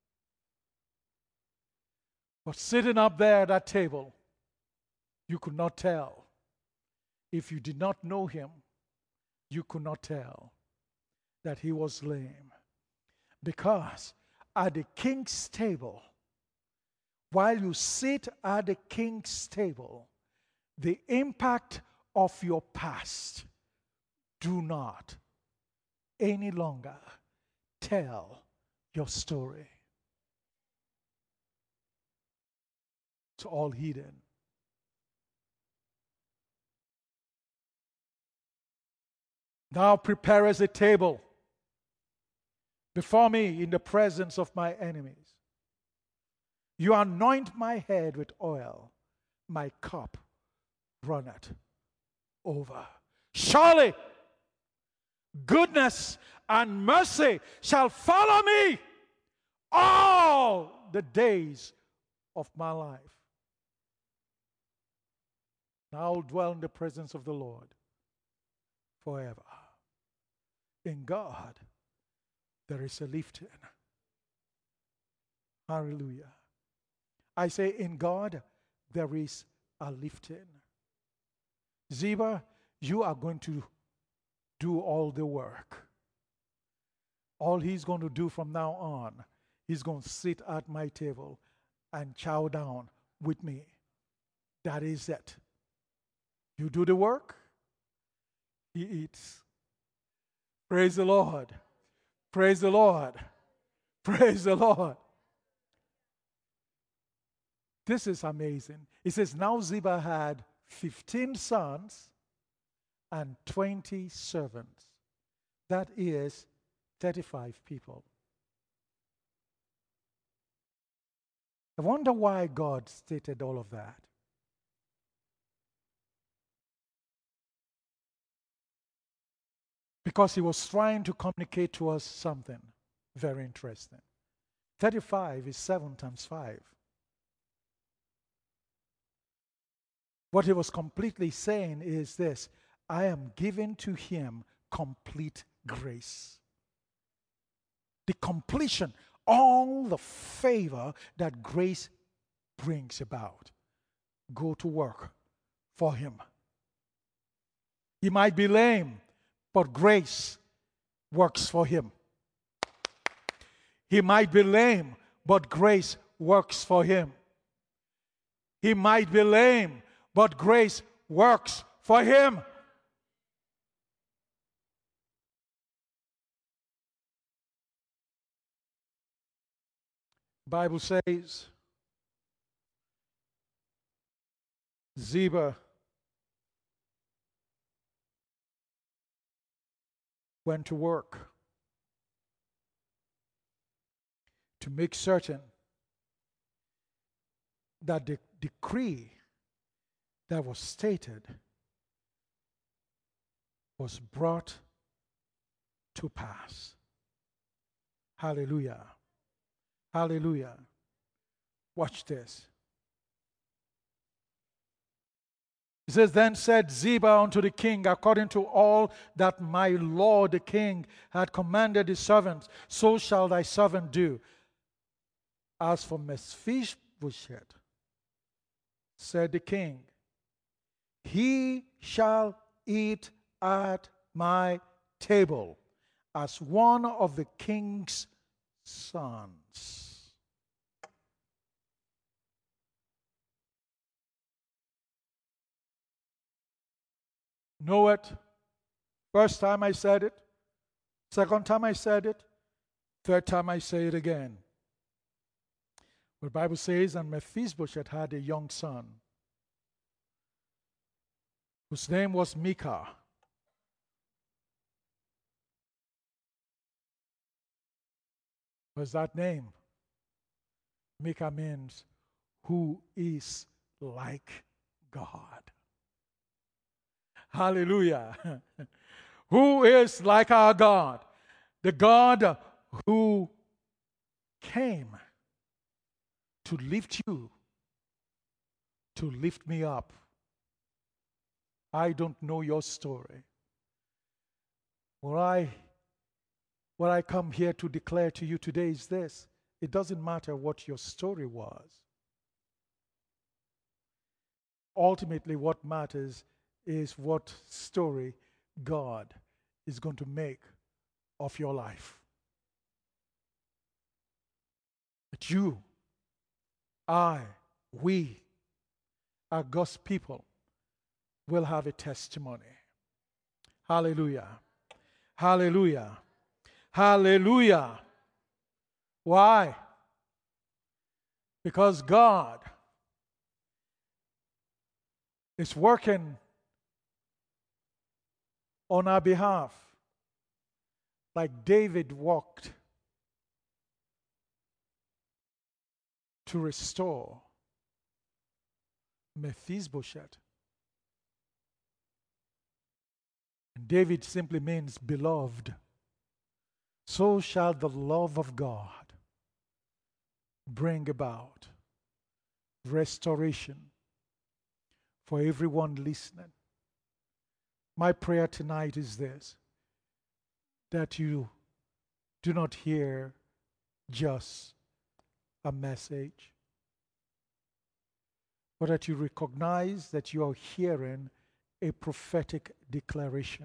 But sitting up there at that table, you could not tell. If you did not know him, you could not tell that he was lame. Because at the king's table, while you sit at the king's table, the impact of your past do not any longer tell your story. It's all hidden. Thou preparest a table before me in the presence of my enemies. You anoint my head with oil, my cup runneth over. Surely goodness and mercy shall follow me all the days of my life. And I'll dwell in the presence of the Lord forever. In God, there is a lifting. Hallelujah. I say, in God, there is a lifting. Ziba, you are going to do all the work. All he's going to do from now on, he's going to sit at my table and chow down with me. That is it. You do the work, he eats. Praise the Lord. Praise the Lord. Praise the Lord. This is amazing. It says, now Ziba had 15 sons and 20 servants. That is 35 people. I wonder why God stated all of that. Because he was trying to communicate to us something very interesting. 35 is 7 times 5. What he was completely saying is this: I am giving to him complete grace. The completion, all the favor that grace brings about. Go to work for him. He might be lame, but grace works for him. He might be lame, but grace works for him. He might be lame, but grace works for him. The Bible says Ziba went to work to make certain that the decree that was stated was brought to pass. Hallelujah. Hallelujah. Watch this. It says, then said Ziba unto the king, according to all that my lord the king had commanded his servants, so shall thy servant do. As for Mephibosheth, said the king, he shall eat at my table as one of the king's sons. Know it? First time I said it, second time I said it, third time I say it again. The Bible says, and Mephibosheth had a young son whose name was Micah. What's that name? Micah means who is like God. Hallelujah. Who is like our God? The God who came to lift you, to lift me up. I don't know your story. What I come here to declare to you today is this. It doesn't matter what your story was. Ultimately, what matters is what story God is going to make of your life. That you, we, are God's people, will have a testimony. Hallelujah. Hallelujah. Hallelujah. Why? Because God is working on our behalf, like David walked to restore Mephibosheth. And David simply means beloved. So shall the love of God bring about restoration for everyone listening. My prayer tonight is this, that you do not hear just a message, but that you recognize that you are hearing a prophetic declaration,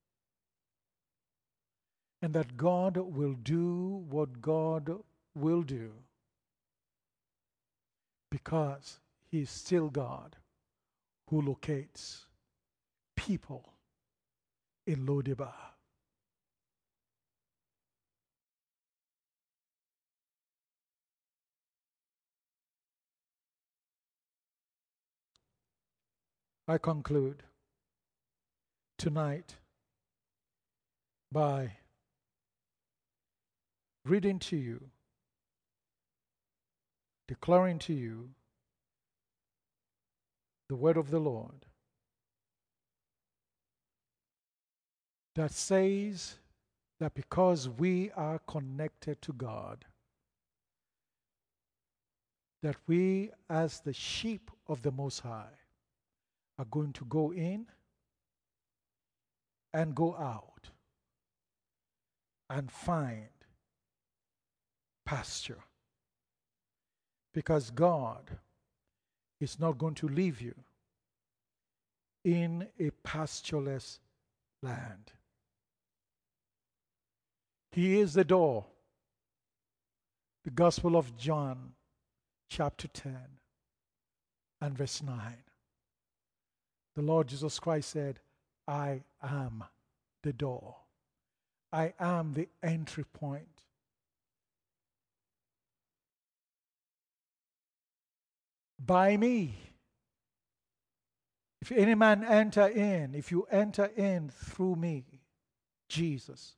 and that God will do what God will do, because He is still God who locates people in Lo-debar. I conclude tonight by reading to you, declaring to you the word of the Lord that says that because we are connected to God, that we as the sheep of the Most High are going to go in and go out and find pasture. Because God is not going to leave you in a pastureless land. He is the door. The Gospel of John, chapter 10 and verse 9. The Lord Jesus Christ said, I am the door. I am the entry point. By me, if any man enter in, if you enter in through me, Jesus,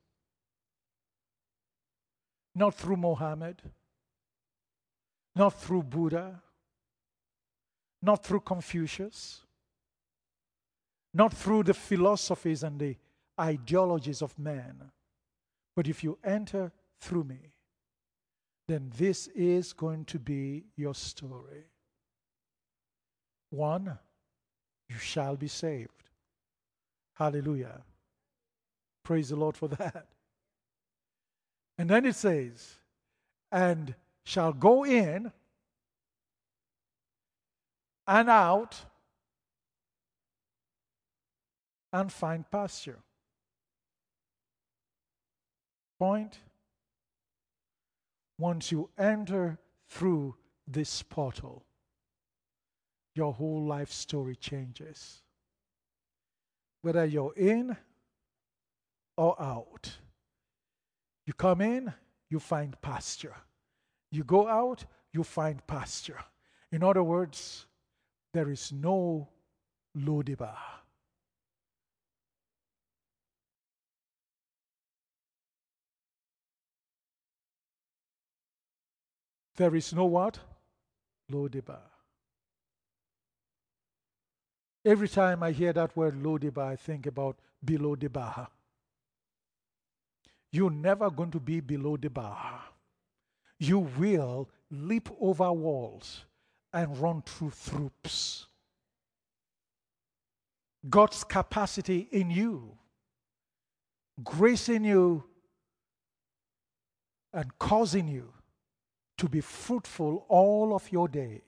not through Mohammed, not through Buddha, not through Confucius, not through the philosophies and the ideologies of man, but if you enter through me, then this is going to be your story. 1, you shall be saved. Hallelujah. Praise the Lord for that. And then it says, and shall go in and out and find pasture. Point. Once you enter through this portal, your whole life story changes. Whether you're in or out. You come in, you find pasture. You go out, you find pasture. In other words, there is no Lo-debar. There is no what? Lo-debar. Every time I hear that word Lo-debar, I think about below the bar. You're never going to be below the bar. You will leap over walls and run through troops. God's capacity in you, grace in you, and causing you to be fruitful all of your days.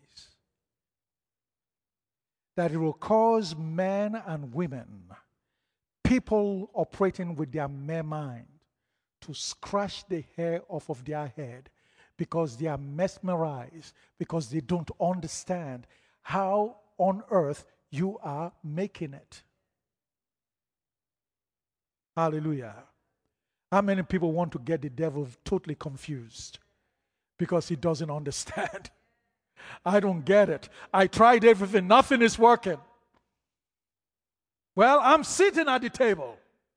That it will cause men and women, people operating with their mere mind, to scratch the hair off of their head because they are mesmerized, because they don't understand how on earth you are making it. Hallelujah. How many people want to get the devil totally confused because he doesn't understand? I don't get it. I tried everything. Nothing is working. Well, I'm sitting at the table.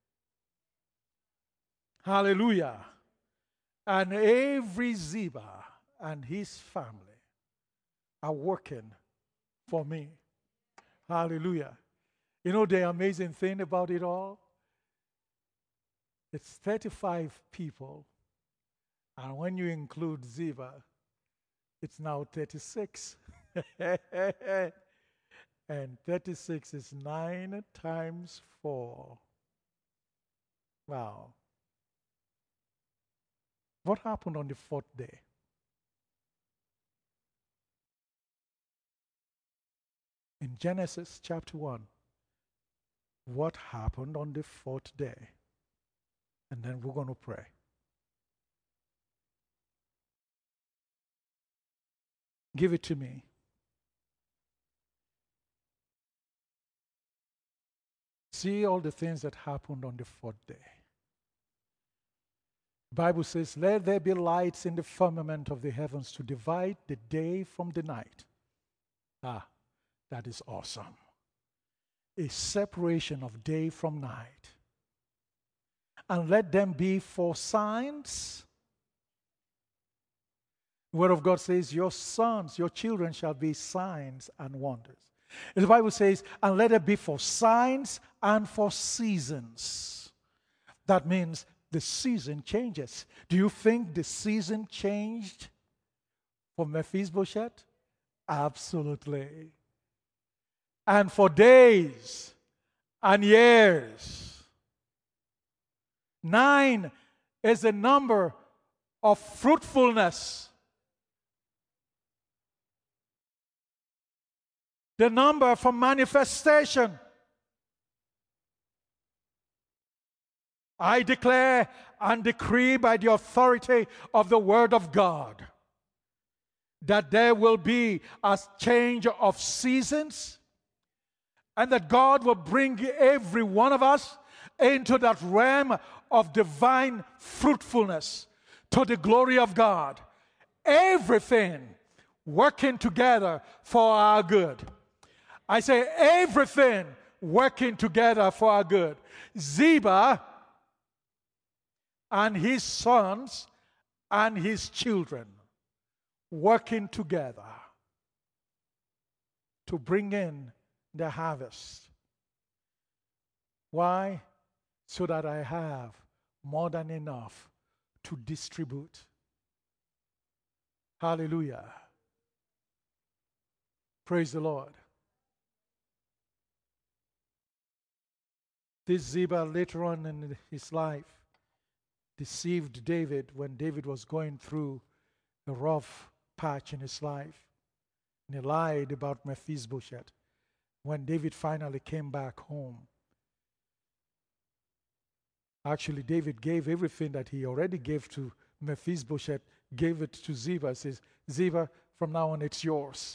Hallelujah. And every Ziba and his family are working for me. Hallelujah. You know the amazing thing about it all? It's 35 people. And when you include Ziba, it's now 36. And 36 is 9 times 4. Wow. What happened on the 4th day? In Genesis chapter 1, what happened on the 4th day? And then we're going to pray. Give it to me. See all the things that happened on the 4th day. The Bible says, let there be lights in the firmament of the heavens to divide the day from the night. Ah, that is awesome. A separation of day from night. And let them be for signs. The Word of God says, your sons, your children shall be signs and wonders. And the Bible says, and let it be for signs and for seasons. That means the season changes. Do you think the season changed for Mephibosheth? Absolutely. And for days and years. 9 is a number of fruitfulness. The number for manifestation. I declare and decree by the authority of the Word of God that there will be a change of seasons and that God will bring every one of us into that realm of divine fruitfulness to the glory of God. Everything working together for our good. I say everything working together for our good. Ziba and his sons and his children working together to bring in the harvest. Why? So that I have more than enough to distribute. Hallelujah. Praise the Lord. This Ziba later on in his life deceived David when David was going through a rough patch in his life. And he lied about Mephibosheth. When David finally came back home, actually David gave everything that he already gave to Mephibosheth, gave it to Ziba. Says, Ziba, from now on it's yours.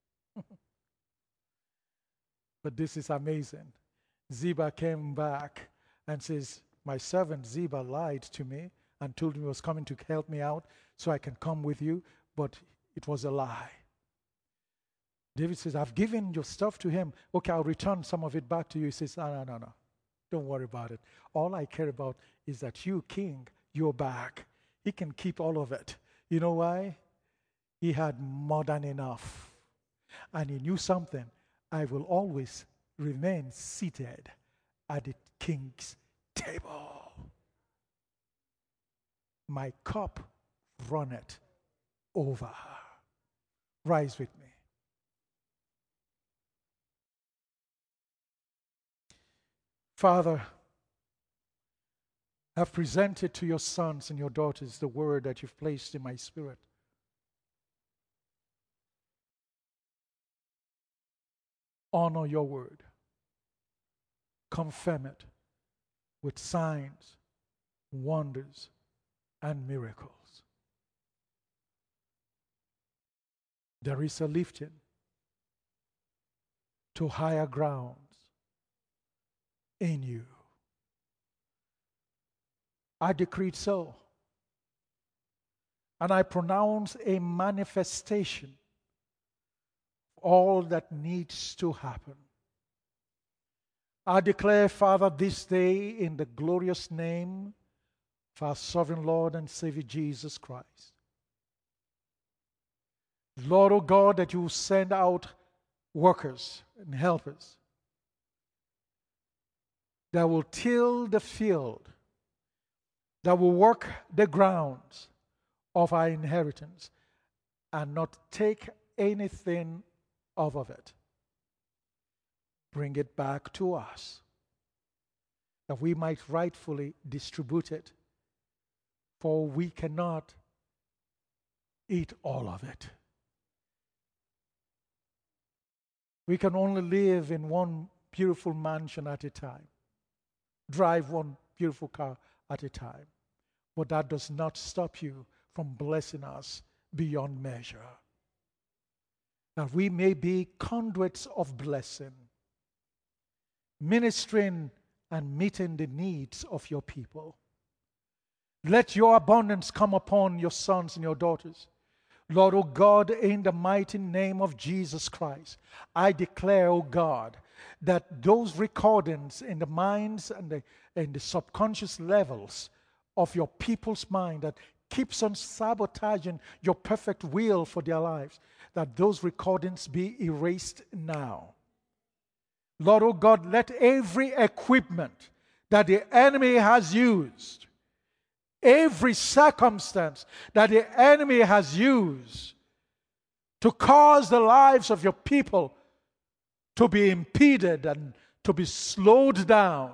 But this is amazing. Ziba came back and says, my servant Ziba lied to me and told me he was coming to help me out so I can come with you, but it was a lie. David says, I've given your stuff to him. Okay, I'll return some of it back to you. He says, no. Don't worry about it. All I care about is that you, king, you're back. He can keep all of it. You know why? He had more than enough. And he knew something. I will always remain seated at the king's table. My cup runneth over. Rise with me. Father, I've presented to your sons and your daughters the word that you've placed in my spirit. Honor your word. Confirm it with signs, wonders, and miracles. There is a lifting to higher grounds in you. I decree it so. And I pronounce a manifestation of all that needs to happen. I declare, Father, this day in the glorious name of our sovereign Lord and Savior Jesus Christ. Lord, O God, that you send out workers and helpers that will till the field, that will work the grounds of our inheritance and not take anything off of it. Bring it back to us, that we might rightfully distribute it, for we cannot eat all of it. We can only live in one beautiful mansion at a time, drive one beautiful car at a time. But that does not stop you from blessing us beyond measure. That we may be conduits of blessing, ministering and meeting the needs of your people. Let your abundance come upon your sons and your daughters. Lord, O God, in the mighty name of Jesus Christ, I declare, O God, that those recordings in the minds and the subconscious levels of your people's mind that keeps on sabotaging your perfect will for their lives, that those recordings be erased now. Lord, O God, let every equipment that the enemy has used, every circumstance that the enemy has used to cause the lives of your people to be impeded and to be slowed down,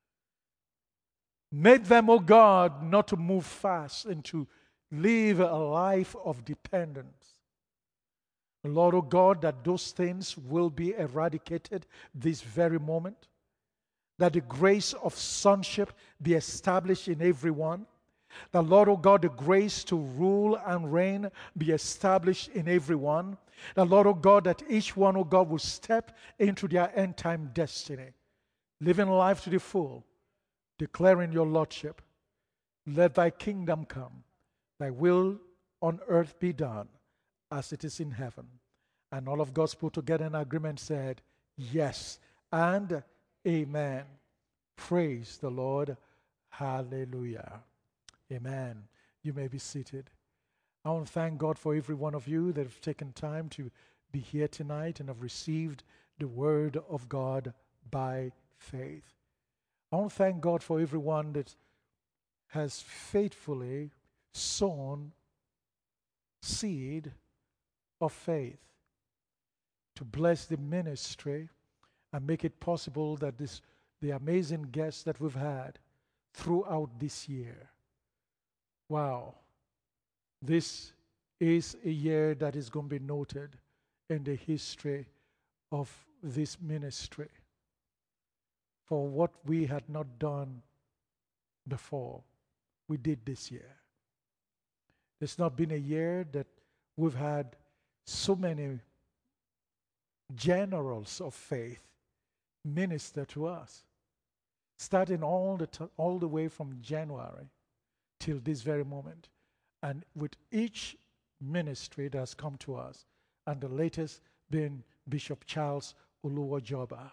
make them, O God, not to move fast and to live a life of dependence. Lord, O God, that those things will be eradicated this very moment, that the grace of sonship be established in everyone, that, Lord, O God, the grace to rule and reign be established in everyone, that, Lord, O God, that each one, O God, will step into their end-time destiny, living life to the full, declaring your lordship. Let thy kingdom come, thy will on earth be done as it is in heaven. And all of God's people together in agreement said, yes and amen. Praise the Lord. Hallelujah. Amen. You may be seated. I want to thank God for every one of you that have taken time to be here tonight and have received the word of God by faith. I want to thank God for everyone that has faithfully sown seed of faith to bless the ministry and make it possible that the amazing guests that we've had throughout this year. Wow. This is a year that is going to be noted in the history of this ministry for what we had not done before. We did this year. It's not been a year that we've had so many generals of faith minister to us, starting all the way from January till this very moment. And with each ministry that has come to us, and the latest being Bishop Charles Oluwajoba,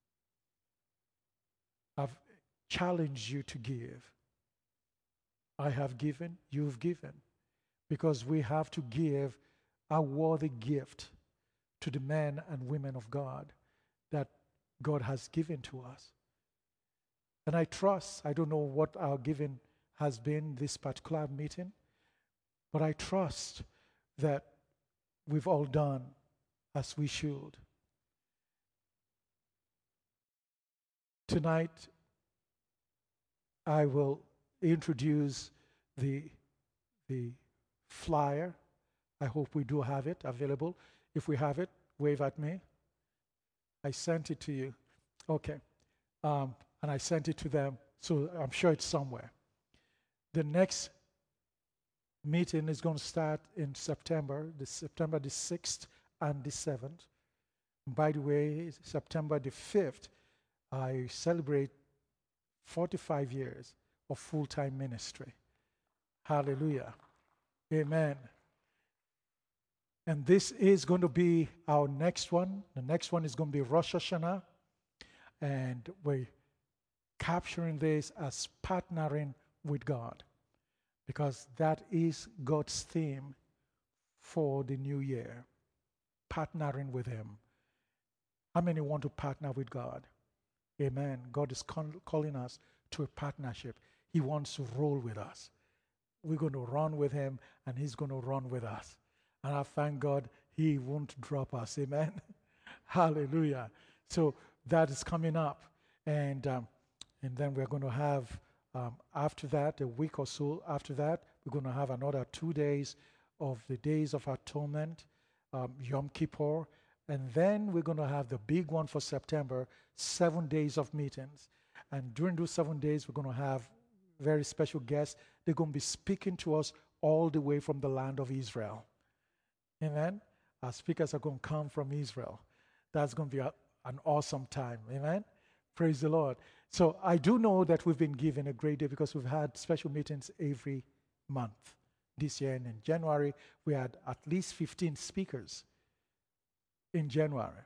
I've challenged you to give. I have given, you've given. Because we have to give a worthy gift to the men and women of God that God has given to us. And I trust, I don't know what our giving has been this particular meeting, but I trust that we've all done as we should. Tonight, I will introduce the flyer. I hope we do have it available. If we have it, wave at me. I sent it to you. Okay. And I sent it to them, so I'm sure it's somewhere. The next meeting is going to start in September the 6th and the 7th. By the way, September the 5th, I celebrate 45 years of full-time ministry. Hallelujah. Amen. And this is going to be our next one. The next one is going to be Rosh Hashanah. And we're capturing this as partnering with God, because that is God's theme for the new year, partnering with Him. How many want to partner with God? Amen. God is calling us to a partnership. He wants to roll with us. We're going to run with Him, and He's going to run with us. And I thank God He won't drop us. Amen. Hallelujah. So that is coming up. And then we're going to have, after that, a week or so after that, we're going to have another 2 days of the Days of Atonement, Yom Kippur. And then we're going to have the big one for September, 7 days of meetings. And during those 7 days, we're going to have very special guests. They're going to be speaking to us all the way from the land of Israel. Amen. Our speakers are going to come from Israel. That's going to be an awesome time. Amen. Praise the Lord. So I do know that we've been given a great day, because we've had special meetings every month this year. And in January, we had at least 15 speakers in January.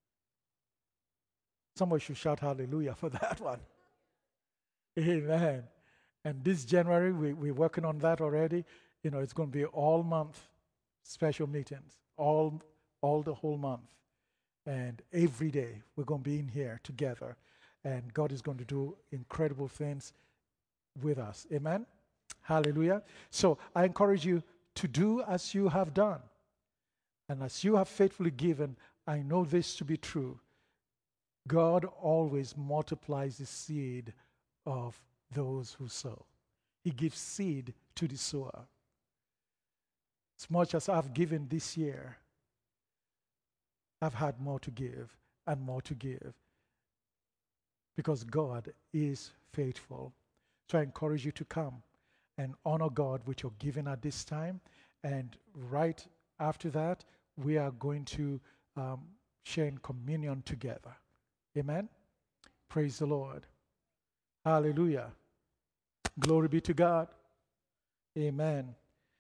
Somebody should shout hallelujah for that one. Amen. And this January, we're working on that already. It's going to be all month special meetings, all the whole month. And every day we're going to be in here together. And God is going to do incredible things with us. Amen? Hallelujah. So I encourage you to do as you have done. And as you have faithfully given, I know this to be true. God always multiplies the seed of those who sow. He gives seed to the sower. As much as I've given this year, I've had more to give and more to give, because God is faithful. So I encourage you to come and honor God with your giving at this time. And right after that, we are going to share in communion together. Amen? Praise the Lord. Hallelujah. Glory be to God. Amen.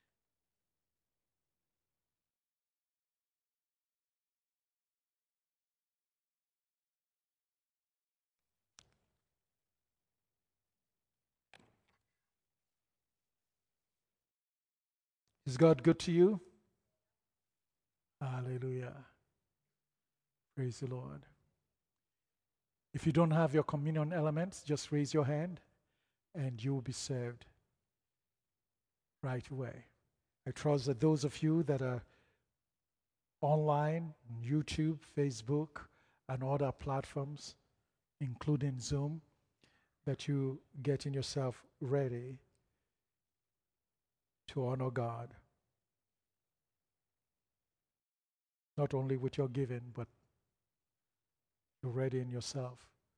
Is God good to you? Hallelujah. Praise the Lord. If you don't have your communion elements, just raise your hand and you will be served right away. I trust that those of you that are online, YouTube, Facebook, and other platforms, including Zoom, that you getting yourself ready to honor God. Not only with your giving, but you're ready in yourself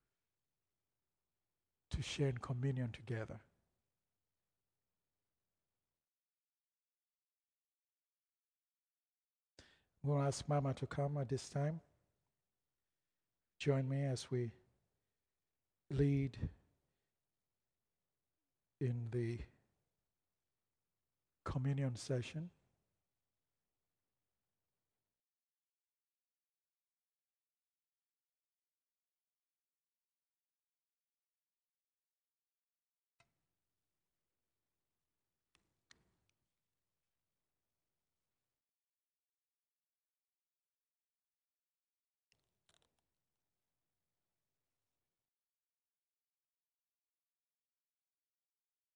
to share in communion together. I'm going to ask Mama to come at this time. Join me as we lead in the communion session.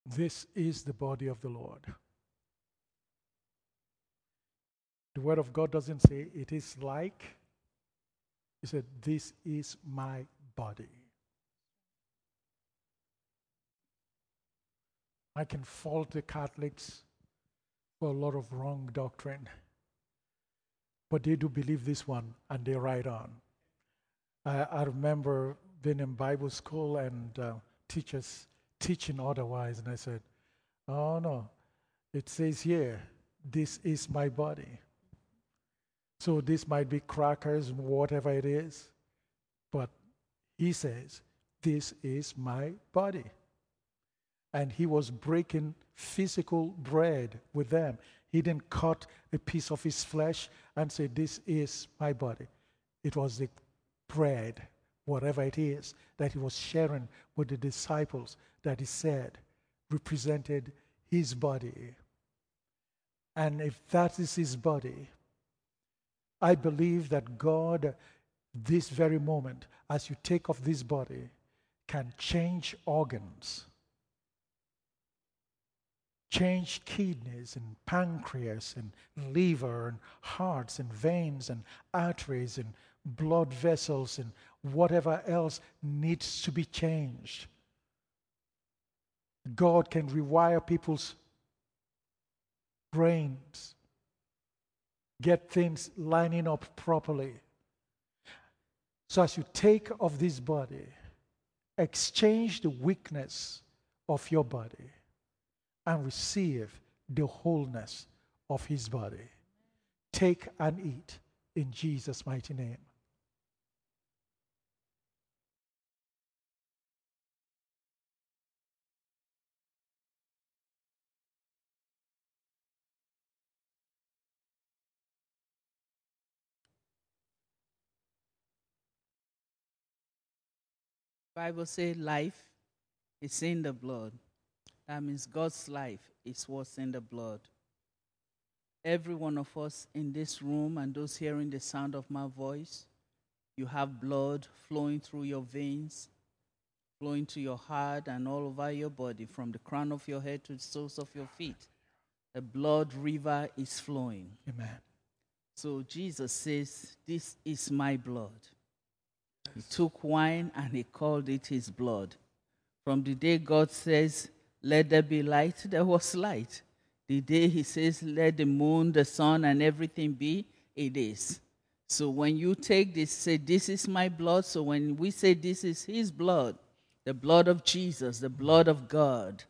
This is the body of the Lord. The Word of God doesn't say it is like. He said, this is my body. I can fault the Catholics for a lot of wrong doctrine, but they do believe this one and they ride on. I remember being in Bible school and teachers teaching otherwise, and I said, oh no, it says here, this is my body. So this might be crackers, whatever it is, but he says, this is my body. And he was breaking physical bread with them. He didn't cut a piece of his flesh and say, this is my body. It was the bread, whatever it is, that he was sharing with the disciples that he said represented his body. And if that is his body, I believe that God, this very moment, as you take off this body, can change organs, change kidneys and pancreas and liver and hearts and veins and arteries and blood vessels and whatever else needs to be changed. God can rewire people's brains, get things lining up properly. So as you take of this body, exchange the weakness of your body and receive the wholeness of his body. Take and eat in Jesus' mighty name. Bible says life is in the blood. That means God's life is what's in the blood. Every one of us in this room and those hearing the sound of my voice, you have blood flowing through your veins, flowing to your heart and all over your body, from the crown of your head to the soles of your feet. The blood river is flowing. Amen. So Jesus says, this is my blood. He took wine and he called it his blood. From the day God says, let there be light, there was light. The day he says, let the moon, the sun, and everything be, it is. So when you take this, say, this is my blood. So when we say this is his blood, the blood of Jesus, the blood of God,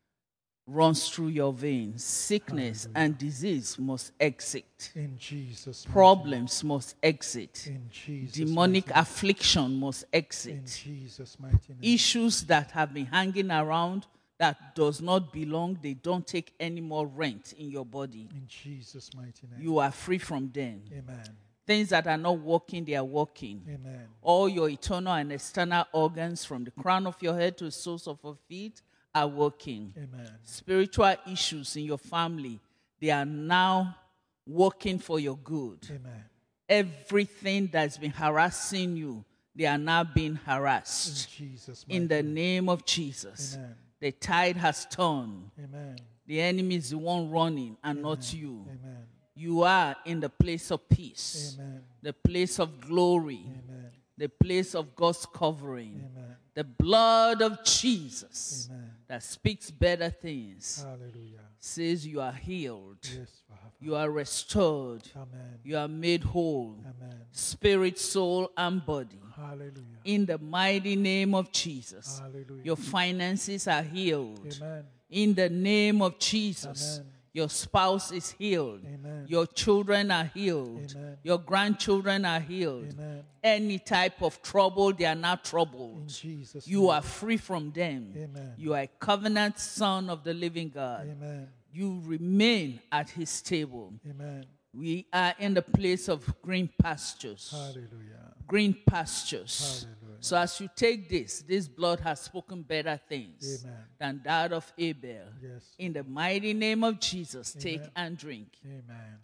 runs through your veins. Sickness and disease must exit. In Jesus' Problems must exit. In Jesus' Demonic mighty name. affliction must exit. In Jesus' mighty name. Issues that have been hanging around that does not belong, they don't take any more rent in your body. In Jesus' mighty name. You are free from them. Amen. Things that are not working, they are working. Amen. All your internal and external organs, from the crown of your head to the soles of your feet, are working. Amen. Spiritual issues in your family, they are now working for your good. Amen. Everything that's been harassing you, they are now being harassed. In Jesus' In mighty the name. name of Jesus. Amen. The tide has turned. Amen. The enemy is the one running and not Amen. you. Amen. You are in the place of peace, Amen. the place of glory, Amen. the place of God's covering. Amen. The blood of Jesus Amen. that speaks better things Hallelujah. says you are healed, Yes, Father. you are restored, Amen. you are made whole, Amen. spirit, soul, and body. Hallelujah. In the mighty name of Jesus, Hallelujah. your finances are healed. Amen. In the name of Jesus, Amen. your spouse is healed. Amen. Your children are healed. Amen. Your grandchildren are healed. Amen. Any type of trouble, they are not In troubled. Jesus' You name. are free from them. Amen. You are a covenant son of the living God. Amen. You remain at his table. Amen. We are in the place of green pastures. Hallelujah. Green pastures. Hallelujah. So as you take this blood has spoken better things Amen. than that of Abel. Yes. In the mighty name of Jesus, take Amen. and drink. Amen.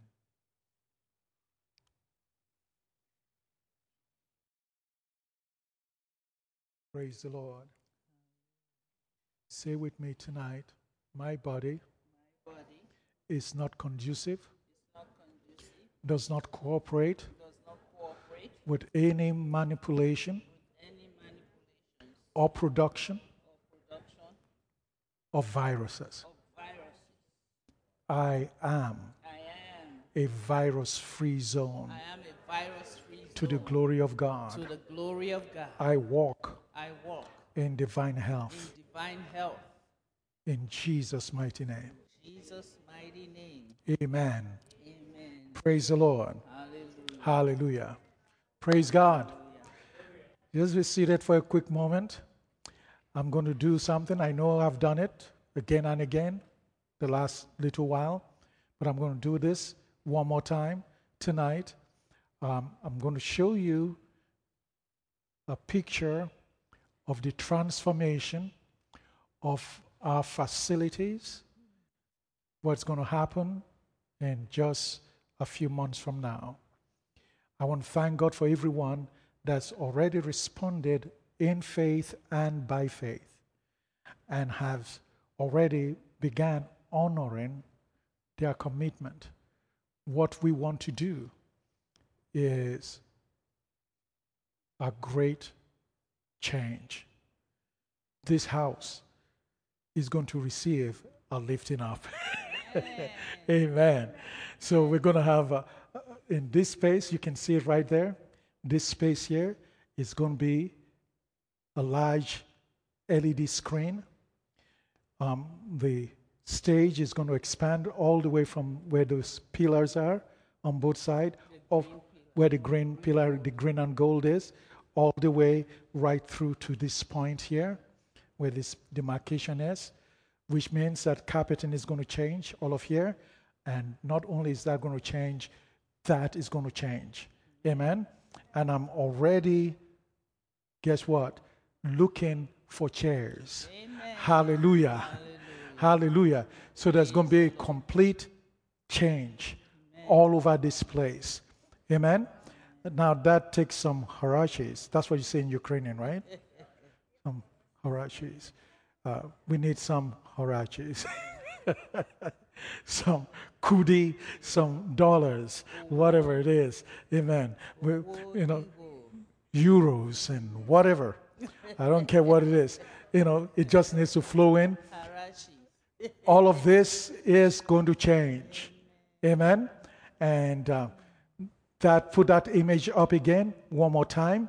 Praise the Lord. Say with me tonight, My body body is not conducive, is not conducive, does not cooperate does not cooperate with any manipulation with any manipulations or production or production of viruses. of viruses. I am I am a virus-free zone I am a virus-free to the zone glory of to God. the glory of God. I walk I walk in divine in health divine health. in Jesus' mighty name. In Jesus' mighty name. Amen. Amen. Praise the Lord. Hallelujah. Hallelujah. Praise God. Just be seated for a quick moment. I'm going to do something. I know I've done it again and again the last little while, but I'm going to do this one more time tonight. I'm going to show you a picture of the transformation of our facilities, what's going to happen in just a few months from now. I want to thank God for everyone that's already responded in faith and by faith and has already began honoring their commitment. What we want to do is a great change. This house is going to receive a lifting up. Amen. So we're going to have, in this space, you can see it right there, this space here is going to be a large LED screen. The stage is going to expand all the way from where those pillars are on both sides of where the green pillar, the green and gold is, all the way right through to this point here where this demarcation is, which means that carpeting is going to change all of here. And not only is that going to change, that is going to change. Amen. And I'm already, guess what? Looking for chairs. Amen. Hallelujah. Hallelujah. So there's going to be a complete change all over this place. Amen. Now that takes some harachis. That's what you say in Ukrainian, right? Some harachis. We need some harachis. Some kudi, some dollars, whatever it is. Amen. Euros and whatever. I don't care what it is. It just needs to flow in. All of this is going to change. Amen. And put that image up again one more time.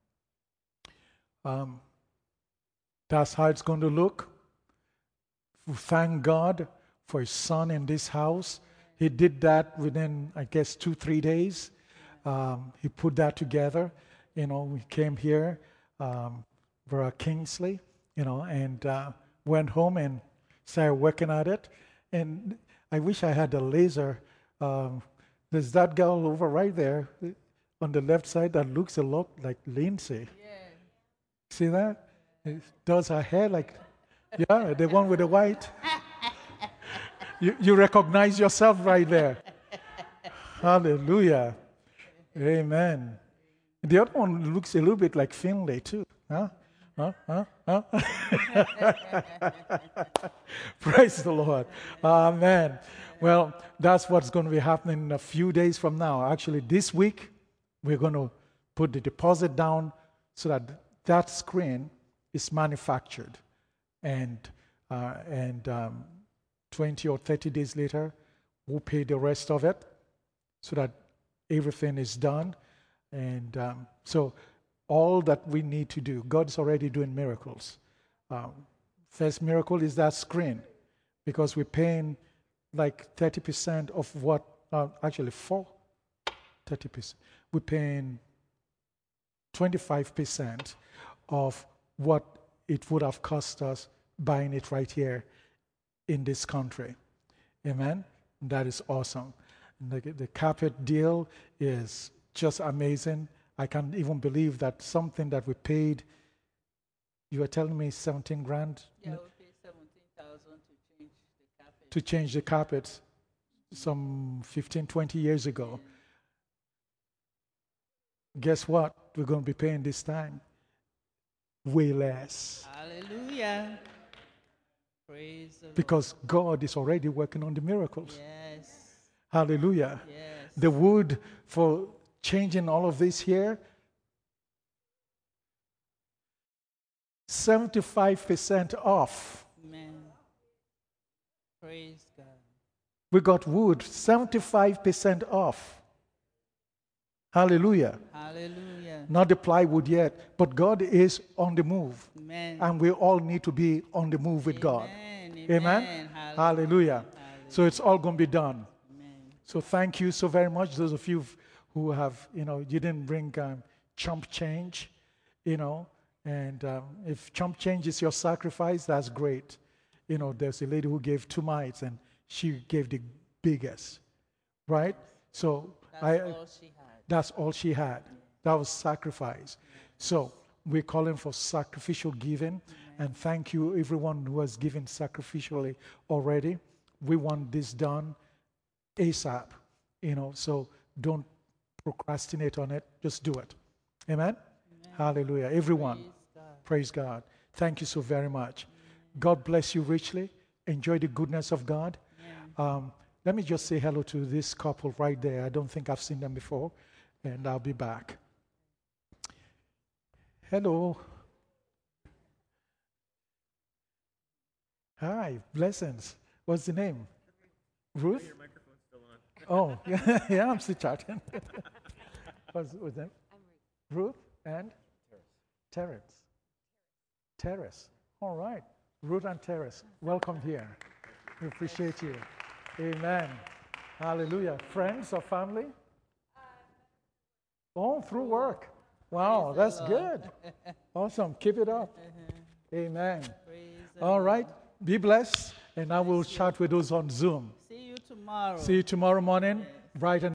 That's how it's going to look. Thank God for His Son in this house. He did that within, I guess, 2-3 days. He put that together. We came here, Brother Kingsley, and went home and started working at it. And I wish I had a laser. There's that girl over right there on the left side that looks a lot like Lindsay. Yeah. See that? It does her hair like, yeah, the one with the white. You recognize yourself right there. Hallelujah. Amen. The other one looks a little bit like Finlay too. Huh? Praise the Lord. Amen. Well, that's what's going to be happening in a few days from now. Actually, this week, we're going to put the deposit down so that that screen is manufactured. And 20 or 30 days later, we'll pay the rest of it so that everything is done. And so all that we need to do, God's already doing miracles. First miracle is that screen, because we're paying like 30% of what, actually 30%. We're paying 25% of what it would have cost us buying it right here in this country. Amen? That is awesome. The carpet deal is just amazing. I can't even believe that something that we paid, you were telling me 17 grand? Yeah, we paid 17,000 to change the carpet. To change the carpet some 15, 20 years ago. Guess what? We're going to be paying this time way less. Hallelujah. Praise the Lord. because God is already working on the miracles. Yes. Hallelujah. Yes. The wood for changing all of this here, 75% off. Amen. Praise God. We got wood 75% off. Hallelujah. Hallelujah. Not the plywood yet, but God is on the move. Amen. And we all need to be on the move with God. Amen. Amen. Hallelujah. Hallelujah. So it's all going to be done. Amen. So thank you so very much. Those of you who have, you didn't bring chump change, and if chump change is your sacrifice, that's great. There's a lady who gave 2 mites and she gave the biggest, right? So That's all she had. That was sacrifice. So we're calling for sacrificial giving. And thank you, everyone who has given sacrificially already. We want this done ASAP, so don't procrastinate on it. Just do it. Amen? Hallelujah. Everyone, praise God. Thank you so very much. God bless you richly. Enjoy the goodness of God. Let me just say hello to this couple right there. I don't think I've seen them before, and I'll be back. Hello. Hi, blessings. What's the name? Ruth? Your microphone's still on. Oh, yeah, I'm still chatting. What's them? Ruth and? Terrence. Terrace. All right. Ruth and Terrace, welcome here. We appreciate you. Amen. Hallelujah. Friends or family? Oh, through work. Wow, that's good. Awesome. Keep it up. Amen. All right. Be blessed. And I will chat with those on Zoom. See you tomorrow. See you tomorrow morning, bright and